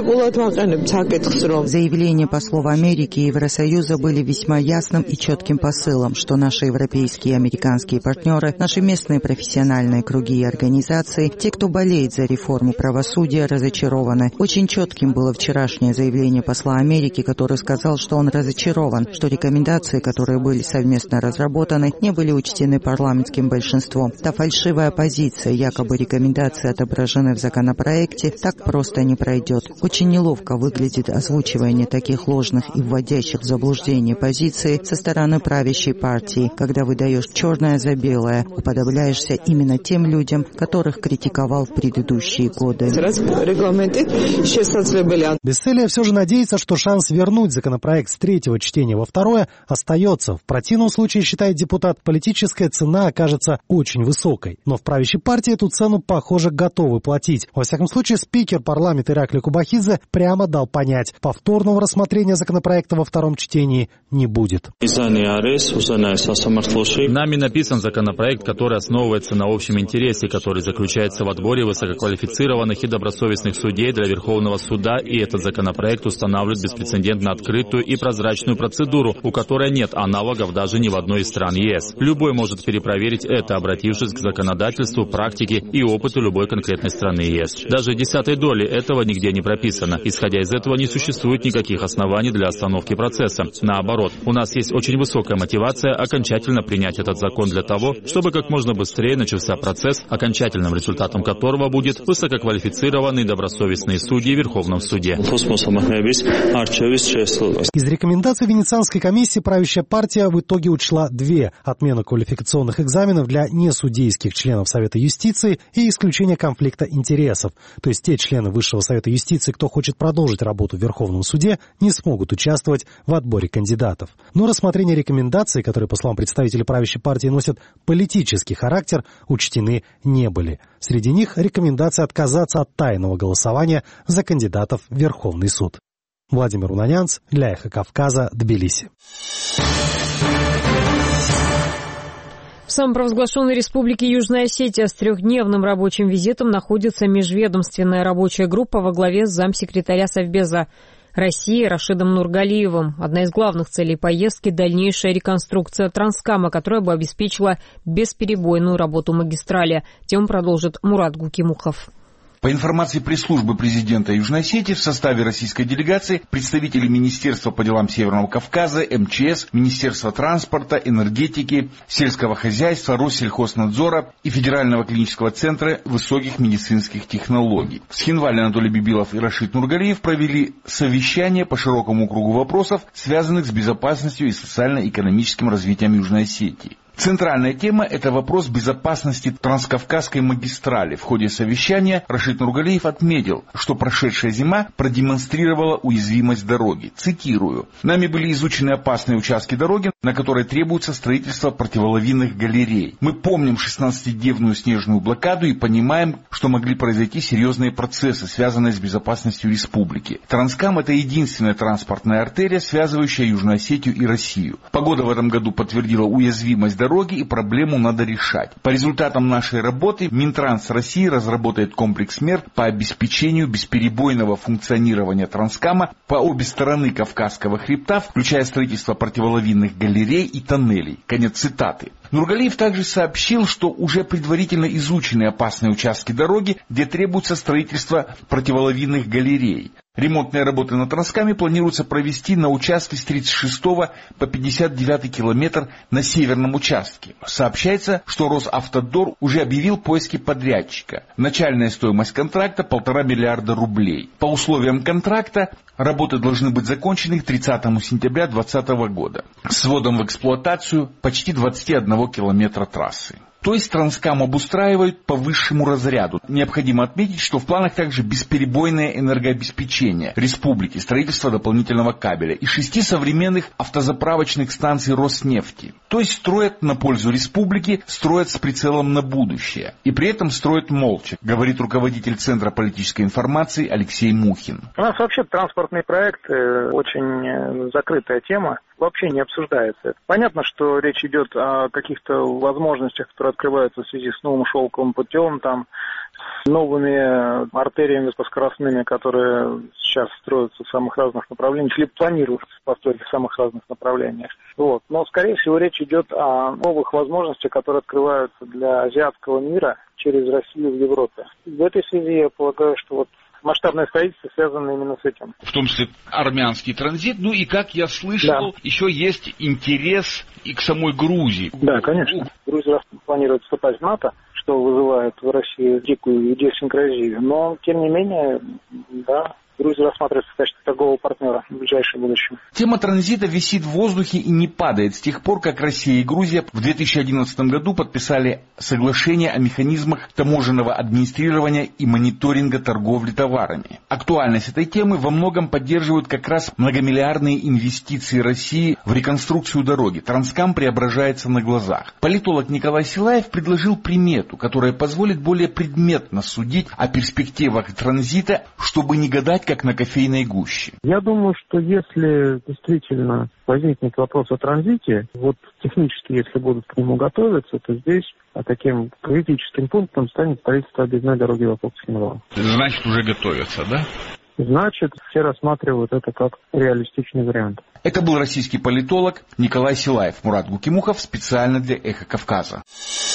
Заявления послов Америки и Евросоюза были весьма ясным и четким посылом, что наши европейские и американские партнеры, наши местные профессиональные круги и организации, те, кто болеет за реформу правосудия, разочарованы. Очень четким было вчерашнее заявление посла Америки, который сказал, что он разочарован, что рекомендации, которые были совместно разработаны, не были учтены парламентским большинством. Та фальшивая позиция, якобы рекомендации отображены в законопроекте, так просто не пройдет. Очень неловко выглядит озвучивание таких ложных и вводящих в заблуждение позиций со стороны правящей партии, когда выдаешь черное за белое, уподобляешься именно тем людям, которых критиковал в предыдущие годы.
Беселия все же надеется, что шанс вернуть законопроект с третьего чтения во второе остается. В противном случае, считает депутат, политическая цена окажется очень высокой. Но в правящей партии эту цену, похоже, готовы платить. Во всяком случае, спикер парламента Ираклий Кубахидзе прямо дал понять, повторного рассмотрения законопроекта во втором чтении не будет.
Нами написан законопроект, который основывается на общем интересе, который заключается в отборе высококвалифицированных и добросовестных судей для Верховного суда, и этот законопроект устанавливает беспрецедентно открытую и прозрачную процедуру, у которой нет аналогов даже ни в одной из стран ЕС. Любой может перепроверить это, обратившись к законодательству, практике и опыту любой конкретной страны ЕС. Даже десятой доли этого нигде не прописано. Исходя из этого, не существует никаких оснований для остановки процесса. Наоборот, у нас есть очень высокая мотивация окончательно принять этот закон для того, чтобы как можно быстрее начался процесс, окончательным результатом которого будет высококвалифицированные добросовестные судьи в Верховном суде.
Из рекомендаций Венецианской комиссии правящая партия в итоге учла две: отмену квалификационных экзаменов для несудейских членов Совета юстиции и исключение конфликта интересов. То есть те члены Высшего Совета юстиции, кто хочет продолжить работу в Верховном суде, не смогут участвовать в отборе кандидатов. Но рассмотрение рекомендаций, которые, по словам представителей правящей партии, носят политический характер, учтены не были. Среди них рекомендация отказаться от тайного голосования за кандидатов в Верховный суд. Владимир Унанянц для Эхо Кавказа, Тбилиси.
В самопровозглашенной республике Южная Осетия с трехдневным рабочим визитом находится межведомственная рабочая группа во главе с замсекретаря Совбеза России Рашидом Нургалиевым. Одна из главных целей поездки – дальнейшая реконструкция Транскама, которая бы обеспечила бесперебойную работу магистрали. Тему продолжит Мурат Гукимухов.
По информации пресс-службы президента Южной Осетии, в составе российской делегации представители Министерства по делам Северного Кавказа, МЧС, Министерства транспорта, энергетики, сельского хозяйства, Россельхознадзора и Федерального клинического центра высоких медицинских технологий. Схинвали Анатолий Бибилов и Рашид Нургалиев провели совещание по широкому кругу вопросов, связанных с безопасностью и социально-экономическим развитием Южной Осетии. Центральная тема – это вопрос безопасности Транскавказской магистрали. В ходе совещания Рашид Нургалиев отметил, что прошедшая зима продемонстрировала уязвимость дороги. Цитирую: «Нами были изучены опасные участки дороги, на которые требуется строительство противолавинных галерей. Мы помним 16-дневную снежную блокаду и понимаем, что могли произойти серьезные процессы, связанные с безопасностью республики. Транскам – это единственная транспортная артерия, связывающая Южную Осетию и Россию. Погода в этом году подтвердила уязвимость дороги, и проблему надо решать. По результатам нашей работы Минтранс России разработает комплекс мер по обеспечению бесперебойного функционирования Транскама по обе стороны Кавказского хребта, включая строительство противолавинных галерей и тоннелей». Конец цитаты. Нургалиев также сообщил, что уже предварительно изучены опасные участки дороги, где требуется строительство противолавинных галерей. Ремонтные работы на Транскаме планируется провести на участке с 36 по 59 километр на северном участке. Сообщается, что Росавтодор уже объявил поиски подрядчика. Начальная стоимость контракта – 1,5 миллиарда рублей. По условиям контракта работы должны быть закончены к 30 сентября 2020 года с вводом в эксплуатацию почти 21 километра трассы. То есть Транскам обустраивают по высшему разряду. Необходимо отметить, что в планах также бесперебойное энергообеспечение республики, строительство дополнительного кабеля и 6 современных автозаправочных станций Роснефти. То есть строят на пользу республики, строят с прицелом на будущее. И при этом строят молча, говорит руководитель Центра политической информации Алексей Мухин.
У нас вообще транспортный проект очень закрытая тема. Вообще не обсуждается. Понятно, что речь идет о каких-то возможностях, которые открываются в связи с новым шелковым путем, там, с новыми артериями скоростными, которые сейчас строятся в самых разных направлениях, или планируются построить в самых разных направлениях. Вот. Но, скорее всего, речь идет о новых возможностях, которые открываются для азиатского мира через Россию в Европе. В этой связи я полагаю, что вот масштабное строительство связано именно с этим.
В том числе армянский транзит. Ну и, как я слышал, еще есть интерес и к самой Грузии.
Да, конечно. Грузия планирует вступать в НАТО, что вызывает в России дикую идиосинкразию. Но, тем не менее, да, Грузия рассматривается в качестве торгового партнера в ближайшем будущем.
Тема транзита висит в воздухе и не падает с тех пор, как Россия и Грузия в 2011 году подписали соглашение о механизмах таможенного администрирования и мониторинга торговли товарами. Актуальность этой темы во многом поддерживают как раз многомиллиардные инвестиции России в реконструкцию дороги. Транскам преображается на глазах. Политолог Николай Силаев предложил примету, которая позволит более предметно судить о перспективах транзита, чтобы не гадать, как на кофейной гуще.
Я думаю, что если действительно возникнет вопрос о транзите, вот технически, если будут к нему готовиться, то здесь таким критическим пунктом станет строительство объездной дороги вокруг Цхинвала.
Значит, уже готовятся, да?
Значит, все рассматривают это как реалистичный вариант.
Это был российский политолог Николай Силаев. Мурат Гукимухов специально для «Эхо Кавказа».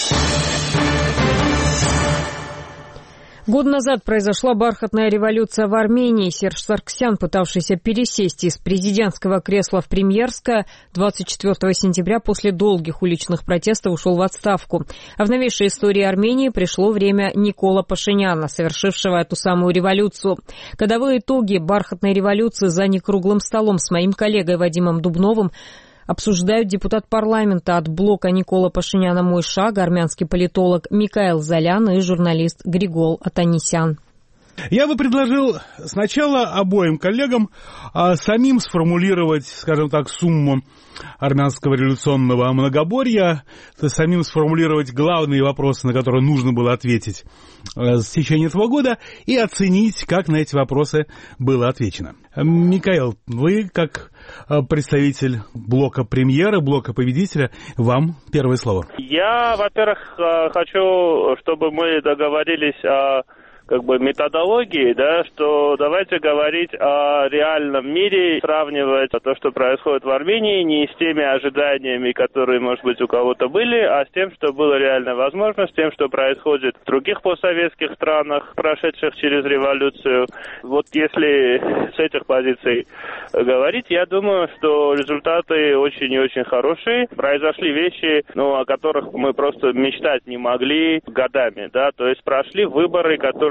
Год назад произошла бархатная революция в Армении. Серж Саргсян, пытавшийся пересесть из президентского кресла в премьерское, 24 сентября после долгих уличных протестов ушел в отставку. А в новейшей истории Армении пришло время Никола Пашиняна, совершившего эту самую революцию. Годовые итоги бархатной революции за некруглым столом с моим коллегой Вадимом Дубновым обсуждают депутат парламента от блока Никола Пашиняна «Мой шаг», армянский политолог Микаэл Золян и журналист Григол Атанисян.
Я бы предложил сначала обоим коллегам самим сформулировать, скажем так, сумму армянского революционного многоборья, самим сформулировать главные вопросы, на которые нужно было ответить в течение этого года, и оценить, как на эти вопросы было отвечено. Микаэл, вы, как представитель блока премьера, блока победителя, вам первое слово.
Я, во-первых, хочу, чтобы мы договорились о методологии, да, что давайте говорить о реальном мире, сравнивать то, что происходит в Армении, не с теми ожиданиями, которые, может быть, у кого-то были, а с тем, что было реально возможно, с тем, что происходит в других постсоветских странах, прошедших через революцию. Вот если с этих позиций говорить, я думаю, что результаты очень и очень хорошие. Произошли вещи, о которых мы просто мечтать не могли годами, да, то есть прошли выборы, которые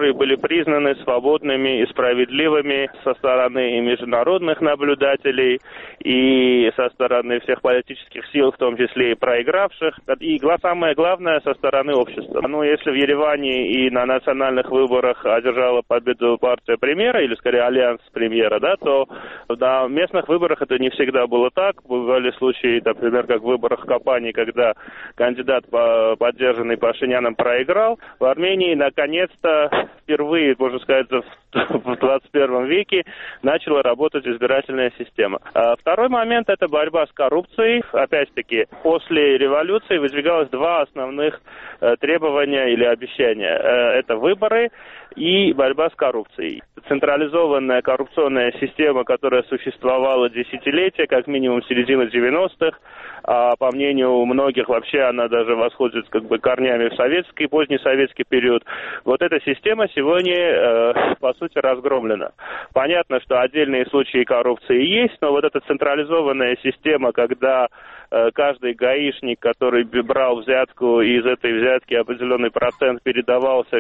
которые были признаны свободными и справедливыми со стороны и международных наблюдателей, и со стороны всех политических сил, в том числе и проигравших, и самое главное, со стороны общества. Если в Ереване и на национальных выборах одержала победу партия премьера, или скорее альянс премьера, да, то на местных выборах это не всегда было так. Бывали случаи, например, как в выборах в Капани, когда кандидат, поддержанный Пашиняном, проиграл. В Армении, наконец-то, впервые, можно сказать, в 21 веке начала работать избирательная система. Второй момент – это борьба с коррупцией. Опять-таки, после революции выдвигалось два основных требования или обещания. Это выборы и борьба с коррупцией. Централизованная коррупционная система, которая существовала десятилетия, как минимум с середины 90-х, а по мнению многих вообще она даже восходит корнями в поздний советский период. Вот эта система сегодня, по сути, разгромлена. Понятно, что отдельные случаи коррупции есть, но вот эта централизованная система, когда каждый гаишник, который брал взятку, и из этой взятки определенный процент передавался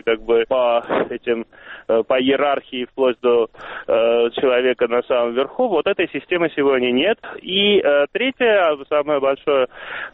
по иерархии вплоть до человека на самом верху, вот этой системы сегодня нет. И третье, самое большое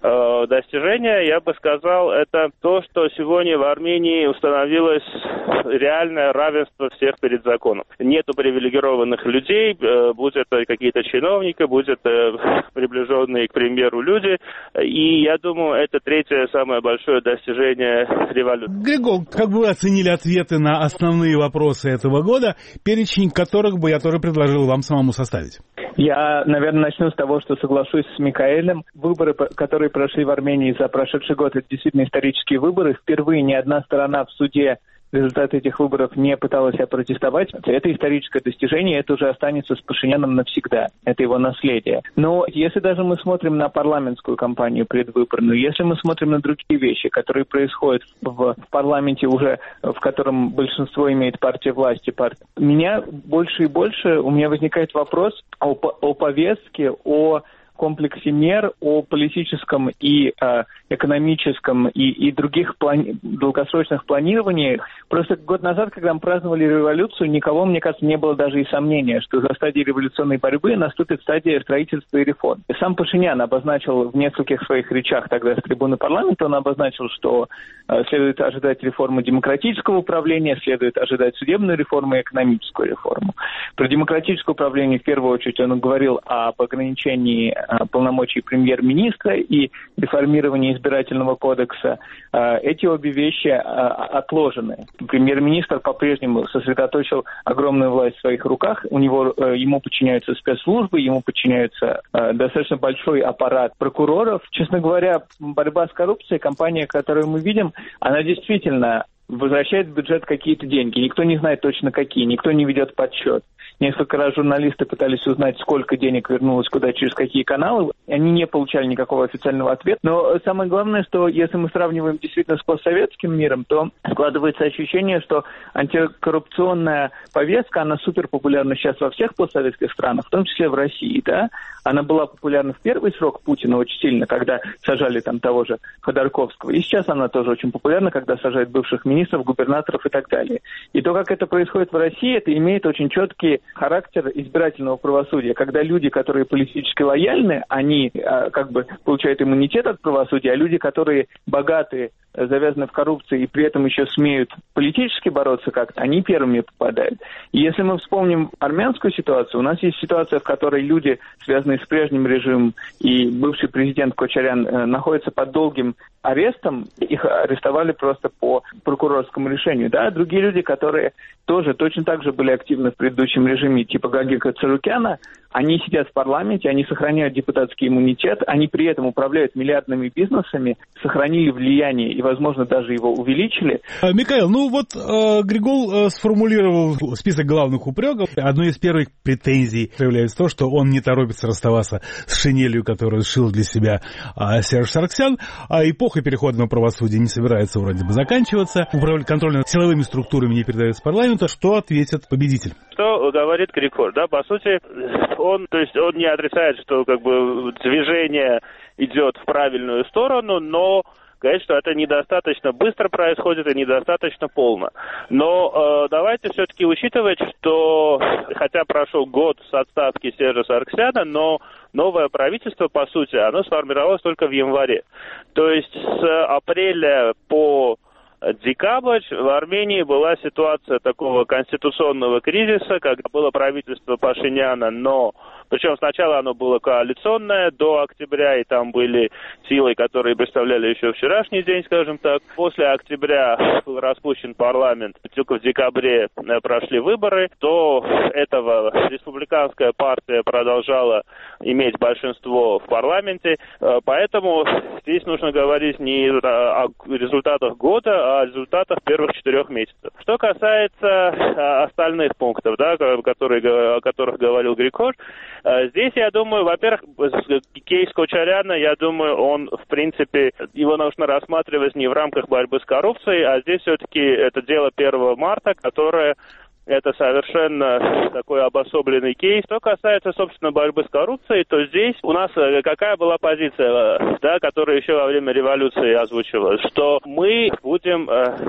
достижение, я бы сказал, это то, что сегодня в Армении установилось реальное равенство всех перед законом. Нету привилегированных людей, будь это какие-то чиновники, будь это приближенные к премьеру люди, и я думаю, это третье самое большое достижение революции.
Григор, как бы вы оценили ответы на основные вопросы этого года, перечень которых бы я тоже предложил вам самому составить?
Я, наверное, начну с того, что соглашусь с Микаэлем. Выборы, которые прошли в Армении за прошедший год, это действительно исторические выборы. Впервые ни одна сторона в суде результаты этих выборов не пыталась опротестовать. Это историческое достижение, это уже останется с Пашиняном навсегда. Это его наследие. Но если даже мы смотрим на парламентскую кампанию предвыборную, если мы смотрим на другие вещи, которые происходят в парламенте уже, в котором большинство имеет партия власти, меня больше и больше, у меня возникает вопрос о повестке, о комплексе мер, о политическом и экономическом и других долгосрочных планированиях. Просто год назад, когда мы праздновали революцию, никого, мне кажется, не было даже и сомнения, что за стадией революционной борьбы наступит стадия строительства и реформ. Сам Пашинян обозначил в нескольких своих речах тогда с трибуны парламента, он обозначил, что следует ожидать реформы демократического управления, следует ожидать судебную реформу и экономическую реформу. Про демократическое управление в первую очередь он говорил об ограничении полномочий премьер-министра и реформировании избирательного кодекса. Эти обе вещи отложены. Премьер-министр по-прежнему сосредоточил огромную власть в своих руках. Ему подчиняются спецслужбы, ему подчиняется достаточно большой аппарат прокуроров. Честно говоря, борьба с коррупцией, кампания, которую мы видим, она действительно возвращает в бюджет какие-то деньги. Никто не знает точно какие, никто не ведет подсчет. Несколько раз журналисты пытались узнать, сколько денег вернулось куда, через какие каналы. Они не получали никакого официального ответа. Но самое главное, что если мы сравниваем действительно с постсоветским миром, то складывается ощущение, что антикоррупционная повестка, она супер популярна сейчас во всех постсоветских странах, в том числе в России, да. Она была популярна в первый срок Путина очень сильно, когда сажали там того же Ходорковского. И сейчас она тоже очень популярна, когда сажают бывших министров, губернаторов и так далее. И то, как это происходит в России, это имеет очень четкий характер избирательного правосудия, когда люди, которые политически лояльны, они получают иммунитет от правосудия, а люди, которые богаты, завязаны в коррупции и при этом еще смеют политически бороться как-то, они первыми попадают. И если мы вспомним армянскую ситуацию, у нас есть ситуация, в которой люди, связанные с прежним режимом, и бывший президент Кочарян находятся под долгим арестом, их арестовали просто по прокурорскому решению. Да? Другие люди, которые тоже точно так же были активны в предыдущем режиме, типа Гагика Царукяна, они сидят в парламенте, они сохраняют депутатский иммунитет, они при этом управляют миллиардными бизнесами, сохранили влияние и, возможно, даже его увеличили.
Микаэл, Григол сформулировал список главных упреков. Одной из первых претензий проявляется то, что он не торопится расставаться с шинелью, которую сшил для себя Серж Саргсян. Эпоха переходного правосудия не собирается вроде бы заканчиваться. Управление контрольно-силовыми структурами не передается парламенту. Что ответит победитель?
Что говорит Григор? Да, по сути, он не отрицает, что движение идет в правильную сторону, но говорит, что это недостаточно быстро происходит и недостаточно полно. Но давайте все-таки учитывать, что хотя прошел год с отставки Сержа Саргсяна, но новое правительство, по сути, оно сформировалось только в январе. То есть с апреля по декабрь в Армении была ситуация такого конституционного кризиса, когда было правительство Пашиняна, но причем сначала оно было коалиционное до октября, и там были силы, которые представляли еще вчерашний день, скажем так. После октября был распущен парламент, только в декабре прошли выборы. До этого республиканская партия продолжала иметь большинство в парламенте, поэтому здесь нужно говорить не о результатах года, а о результатах первых 4 месяцев. Что касается остальных пунктов, да, о которых говорил Григорий, здесь, я думаю, во-первых, кейс Кочаряна, я думаю, он, в принципе, его нужно рассматривать не в рамках борьбы с коррупцией, а здесь все-таки это дело 1 марта, которое это совершенно такой обособленный кейс. Что касается, собственно, борьбы с коррупцией, то здесь у нас какая была позиция, да, которая еще во время революции озвучивалась, что мы будем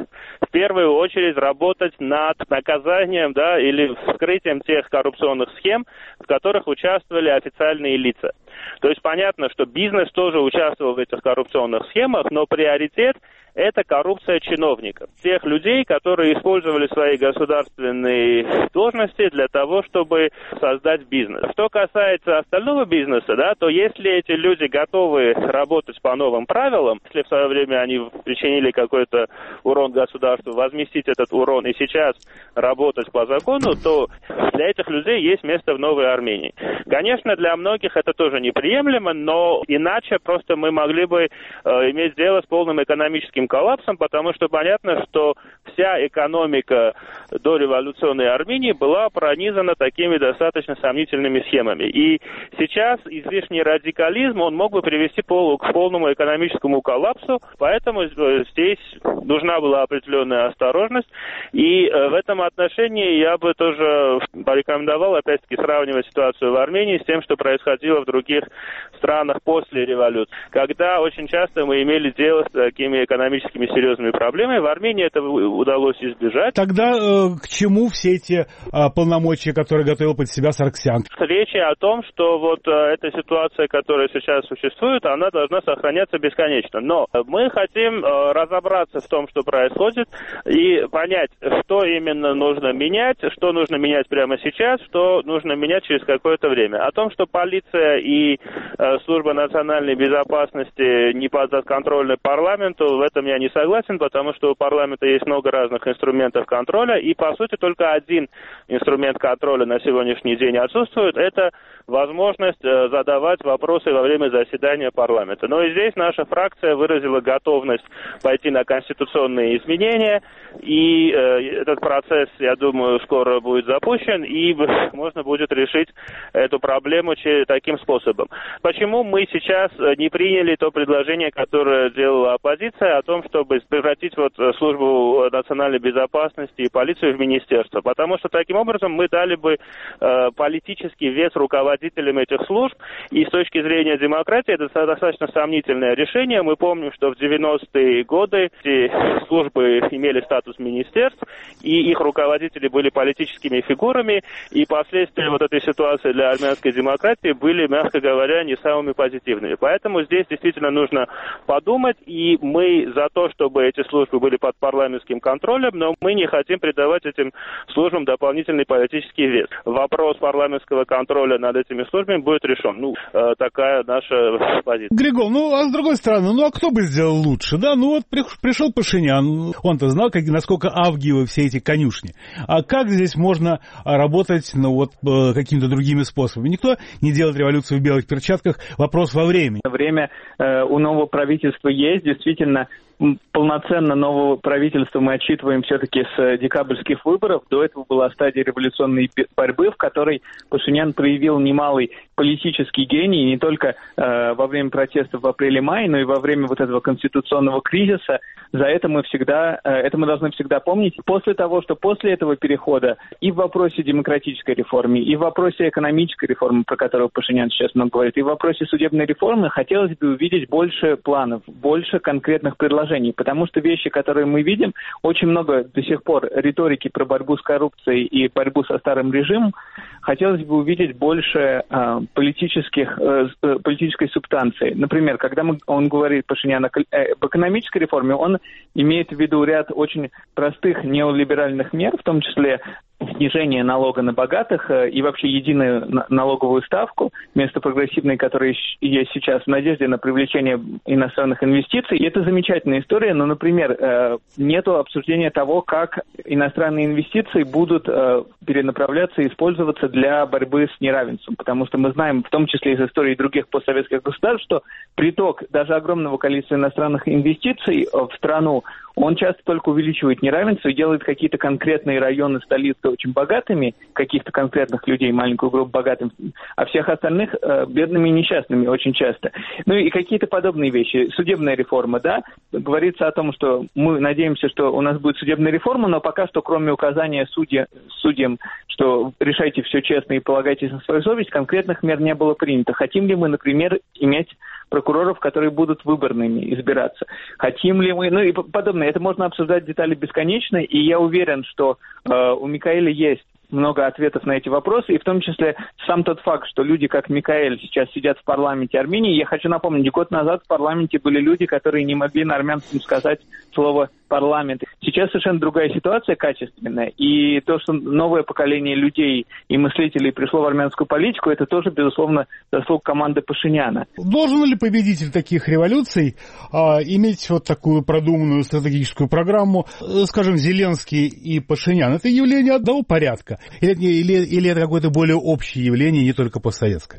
в первую очередь работать над наказанием, да, или вскрытием тех коррупционных схем, в которых участвовали официальные лица. То есть понятно, что бизнес тоже участвовал в этих коррупционных схемах, но приоритет – это коррупция чиновников. Тех людей, которые использовали свои государственные должности для того, чтобы создать бизнес. Что касается остального бизнеса, да, то если эти люди готовы работать по новым правилам, если в свое время они причинили какой-то урон государству, возместить этот урон и сейчас работать по закону, то для этих людей есть место в Новой Армении. Конечно, для многих это тоже неприемлемо, но иначе просто мы могли бы иметь дело с полным экономическим коллапсом, потому что понятно, что вся экономика дореволюционной Армении была пронизана такими достаточно сомнительными схемами. И сейчас излишний радикализм, он мог бы привести к полному экономическому коллапсу, поэтому здесь нужна была определенная осторожность. И в этом отношении я бы тоже порекомендовал, опять-таки, сравнивать ситуацию в Армении с тем, что происходило в других странах после революции, когда очень часто мы имели дело с такими экономическими серьезными проблемами. В Армении это удалось избежать.
Тогда к чему все эти полномочия, которые готовил под себя Саргсян?
Речь о том, что вот эта ситуация, которая сейчас существует, она должна сохраняться бесконечно. Но мы хотим разобраться в том, что происходит, и понять, что именно нужно менять, что нужно менять прямо сейчас, что нужно менять через какое-то время. О том, что полиция и служба национальной безопасности не подконтрольны парламенту, в этом я не согласен, потому что у парламента есть много разных инструментов контроля, и, по сути, только один инструмент контроля на сегодняшний день отсутствует, это возможность задавать вопросы во время заседания парламента. Но и здесь наша фракция выразила готовность пойти на конституционные изменения, и этот процесс, я думаю, скоро будет запущен, и можно будет решить эту проблему таким способом. Почему мы сейчас не приняли то предложение, которое делала оппозиция, о том, чтобы превратить вот службу национальной безопасности и полицию в министерство? Потому что таким образом мы дали бы политический вес руководителям этих служб, и с точки зрения демократии это достаточно сомнительное решение. Мы помним, что в 90-е годы эти службы имели статус министерств, и их руководители были политическими фигурами, и последствия вот этой ситуации для армянской демократии были, мягко говоря, не самыми позитивными. Поэтому здесь действительно нужно подумать, и мы за то, чтобы эти службы были под парламентским контролем, но мы не хотим придавать этим службам дополнительный политический вес. Вопрос парламентского контроля над этими службами будет решен. Такая наша позиция.
Григорий, а с другой стороны, а кто бы сделал лучше, да? Пришел Пашинян, он-то знал, насколько авгиевы все эти конюшни. А как здесь можно работать, какими-то другими способами? Никто не делает революцию в белых перчатках, вопрос во времени.
Время у нового правительства есть, действительно,
полноценно нового правительства мы отчитываем все-таки с декабрьских выборов. До этого была стадия революционной борьбы, в которой Пашинян проявил немалый политический гений, не только во время протестов в апреле-мае, но и во время вот этого конституционного кризиса. За это мы должны всегда помнить. После того, что после этого перехода и в вопросе демократической реформы, и в вопросе экономической реформы, про которую Пашинян сейчас много говорит, и в вопросе судебной реформы, хотелось бы увидеть больше планов, больше конкретных предложений, потому что вещи, которые мы видим, очень много до сих пор риторики про борьбу с коррупцией и борьбу со старым режимом, хотелось бы увидеть больше политической субстанции. Например, когда он говорит, Пашинян, об экономической реформе, он имеет в виду ряд очень простых неолиберальных мер, в том числе снижение налога на богатых и вообще единую налоговую ставку вместо прогрессивной, которая есть сейчас, в надежде на привлечение иностранных инвестиций. И это замечательная история, но, например, нету обсуждения того, как иностранные инвестиции будут перенаправляться и использоваться для борьбы с неравенством, потому что мы знаем, в том числе из истории других постсоветских государств, что приток даже огромного количества иностранных инвестиций в страну, он часто только увеличивает неравенство и делает какие-то конкретные районы столицы очень богатыми, каких-то конкретных людей, маленькую группу богатым, а всех остальных бедными и несчастными очень часто. Ну и какие-то подобные вещи. Судебная реформа, да, говорится о том, что мы надеемся, что у нас будет судебная реформа, но пока что, кроме указания судьям, что решайте все честно и полагайтесь на свою совесть, конкретных мер не было принято. Хотим ли мы, например, иметь прокуроров, которые будут выборными избираться? Хотим ли мы, ну и подобное. Это можно обсуждать детали бесконечно, и я уверен, что у Микаэля есть много ответов на эти вопросы, и в том числе сам тот факт, что люди, как Микаэль, сейчас сидят в парламенте Армении. Я хочу напомнить, год назад в парламенте были люди, которые не могли на армянском сказать слово «парламент». Сейчас совершенно другая ситуация, качественная, и то, что новое поколение людей и мыслителей пришло в армянскую политику, это тоже, безусловно, заслуга команды Пашиняна.
Должен ли победитель таких революций иметь вот такую продуманную стратегическую программу, скажем, Зеленский и Пашинян? Это явление одного порядка? Или это какое-то более общее явление, не только постсоветское?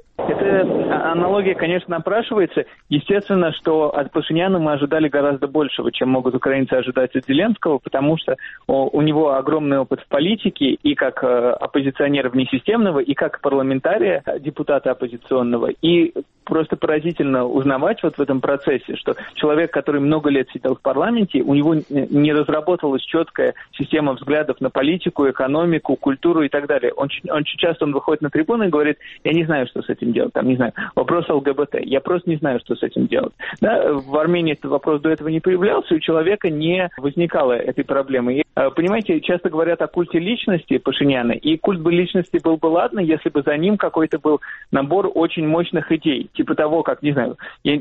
Эта аналогия, конечно, напрашивается. Естественно, что от Пашиняна мы ожидали гораздо большего, чем могут украинцы ожидать от Зеленского, потому что у него огромный опыт в политике и как оппозиционера внесистемного, и как парламентария, депутата оппозиционного. И просто поразительно узнавать вот в этом процессе, что человек, который много лет сидел в парламенте, у него не разработалась четкая система взглядов на политику, экономику, культуру и так далее. Очень часто он выходит на трибуну и говорит: я не знаю, что с этим делать, там, не знаю, вопрос ЛГБТ, я просто не знаю, что с этим делать. Да, в Армении этот вопрос до этого не появлялся, и у человека не возникало этой проблемы. И, понимаете, часто говорят о культе личности Пашиняна, и культ бы личности был бы ладно, если бы за ним какой-то был набор очень мощных идей, типа того, как, не знаю,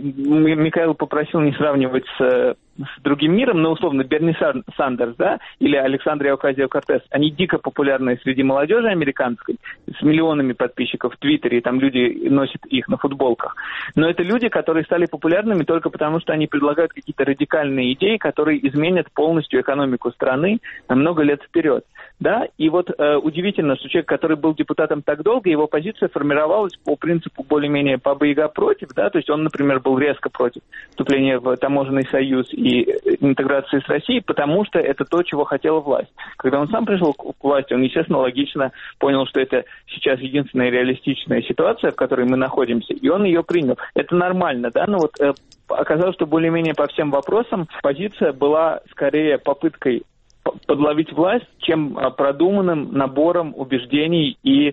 Микаэл попросил не сравнивать с другим миром, но условно Берни Сандерс, да, или Александр Оказио-Кортес, они дико популярны среди молодежи американской, с миллионами подписчиков в Твиттере, и там люди носят их на футболках. Но это люди, которые стали популярными только потому, что они предлагают какие-то радикальные идеи, которые изменят полностью экономику страны на много лет вперед. Да? И вот удивительно, что человек, который был депутатом так долго, его позиция формировалась по принципу более-менее баба-яга против, да, то есть он, например, был резко против вступления в таможенный союз и интеграции с Россией, потому что это то, чего хотела власть. Когда он сам пришел к власти, он, естественно, логично понял, что это сейчас единственная реалистичная ситуация, в которой мы находимся, и он ее принял. Это нормально, да, но вот оказалось, что более-менее по всем вопросам позиция была скорее попыткой подловить власть, чем продуманным набором убеждений и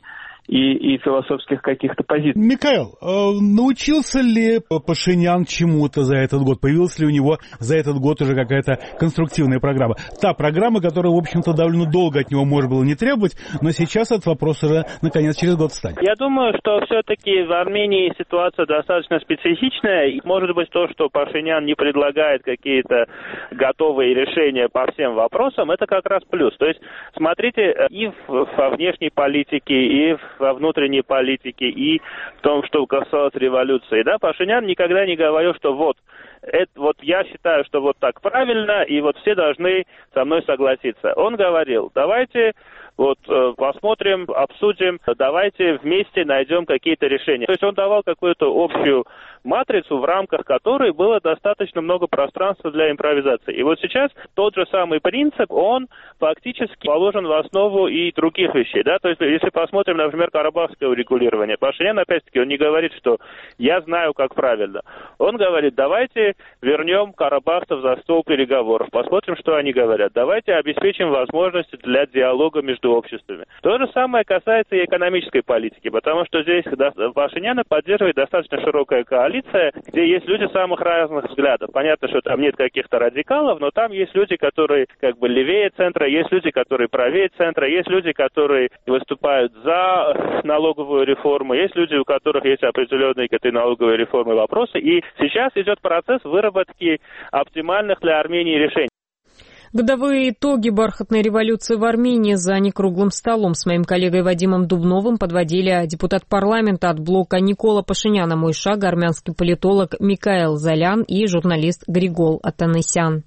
философских каких-то позиций.
Микаэл, научился ли Пашинян чему-то за этот год? Появилась ли у него за этот год уже какая-то конструктивная программа? Та программа, которая, в общем-то, довольно долго от него можно было не требовать, но сейчас этот вопрос уже, наконец, через год встанет.
Я думаю, что все-таки в Армении ситуация достаточно специфичная. И может быть то, что Пашинян не предлагает какие-то готовые решения по всем вопросам, это как раз плюс. То есть, смотрите, и во внешней политике, и во внутренней политике, и в том, что касалось революции. Да, Пашинян никогда не говорил, что вот я считаю, что вот так правильно, и вот все должны со мной согласиться. Он говорил: давайте посмотрим, обсудим, давайте вместе найдем какие-то решения. То есть он давал какую-то общую матрицу, в рамках которой было достаточно много пространства для импровизации. И вот сейчас тот же самый принцип, он фактически положен в основу и других вещей. Да? То есть, если посмотрим, например, карабахское урегулирование, Пашинян, опять-таки, он не говорит, что «я знаю, как правильно». Он говорит, давайте вернем карабахцев за стол переговоров, посмотрим, что они говорят. Давайте обеспечим возможности для диалога между обществами. То же самое касается и экономической политики, потому что здесь Пашиняна поддерживает достаточно широкая коалиция, где есть люди самых разных взглядов. Понятно, что там нет каких-то радикалов, но там есть люди, которые как бы левее центра, есть люди, которые правее центра, есть люди, которые выступают за налоговую реформу, есть люди, у которых есть определенные к этой налоговой реформе вопросы. И сейчас идет процесс выработки оптимальных для Армении решений.
Годовые итоги бархатной революции в Армении за некруглым столом с моим коллегой Вадимом Дубновым подводили депутат парламента от блока Никола Пашиняна Мойшага, армянский политолог Микаэл Залян и журналист Григол Атанасян.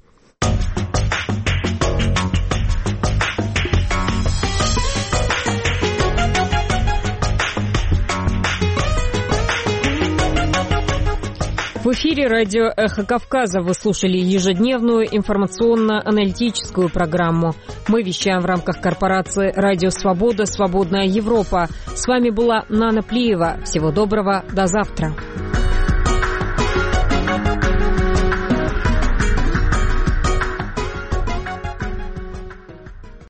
В эфире радио «Эхо Кавказа» вы слушали ежедневную информационно-аналитическую программу. Мы вещаем в рамках корпорации «Радио Свобода. Свободная Европа». С вами была Нана Плиева. Всего доброго. До завтра.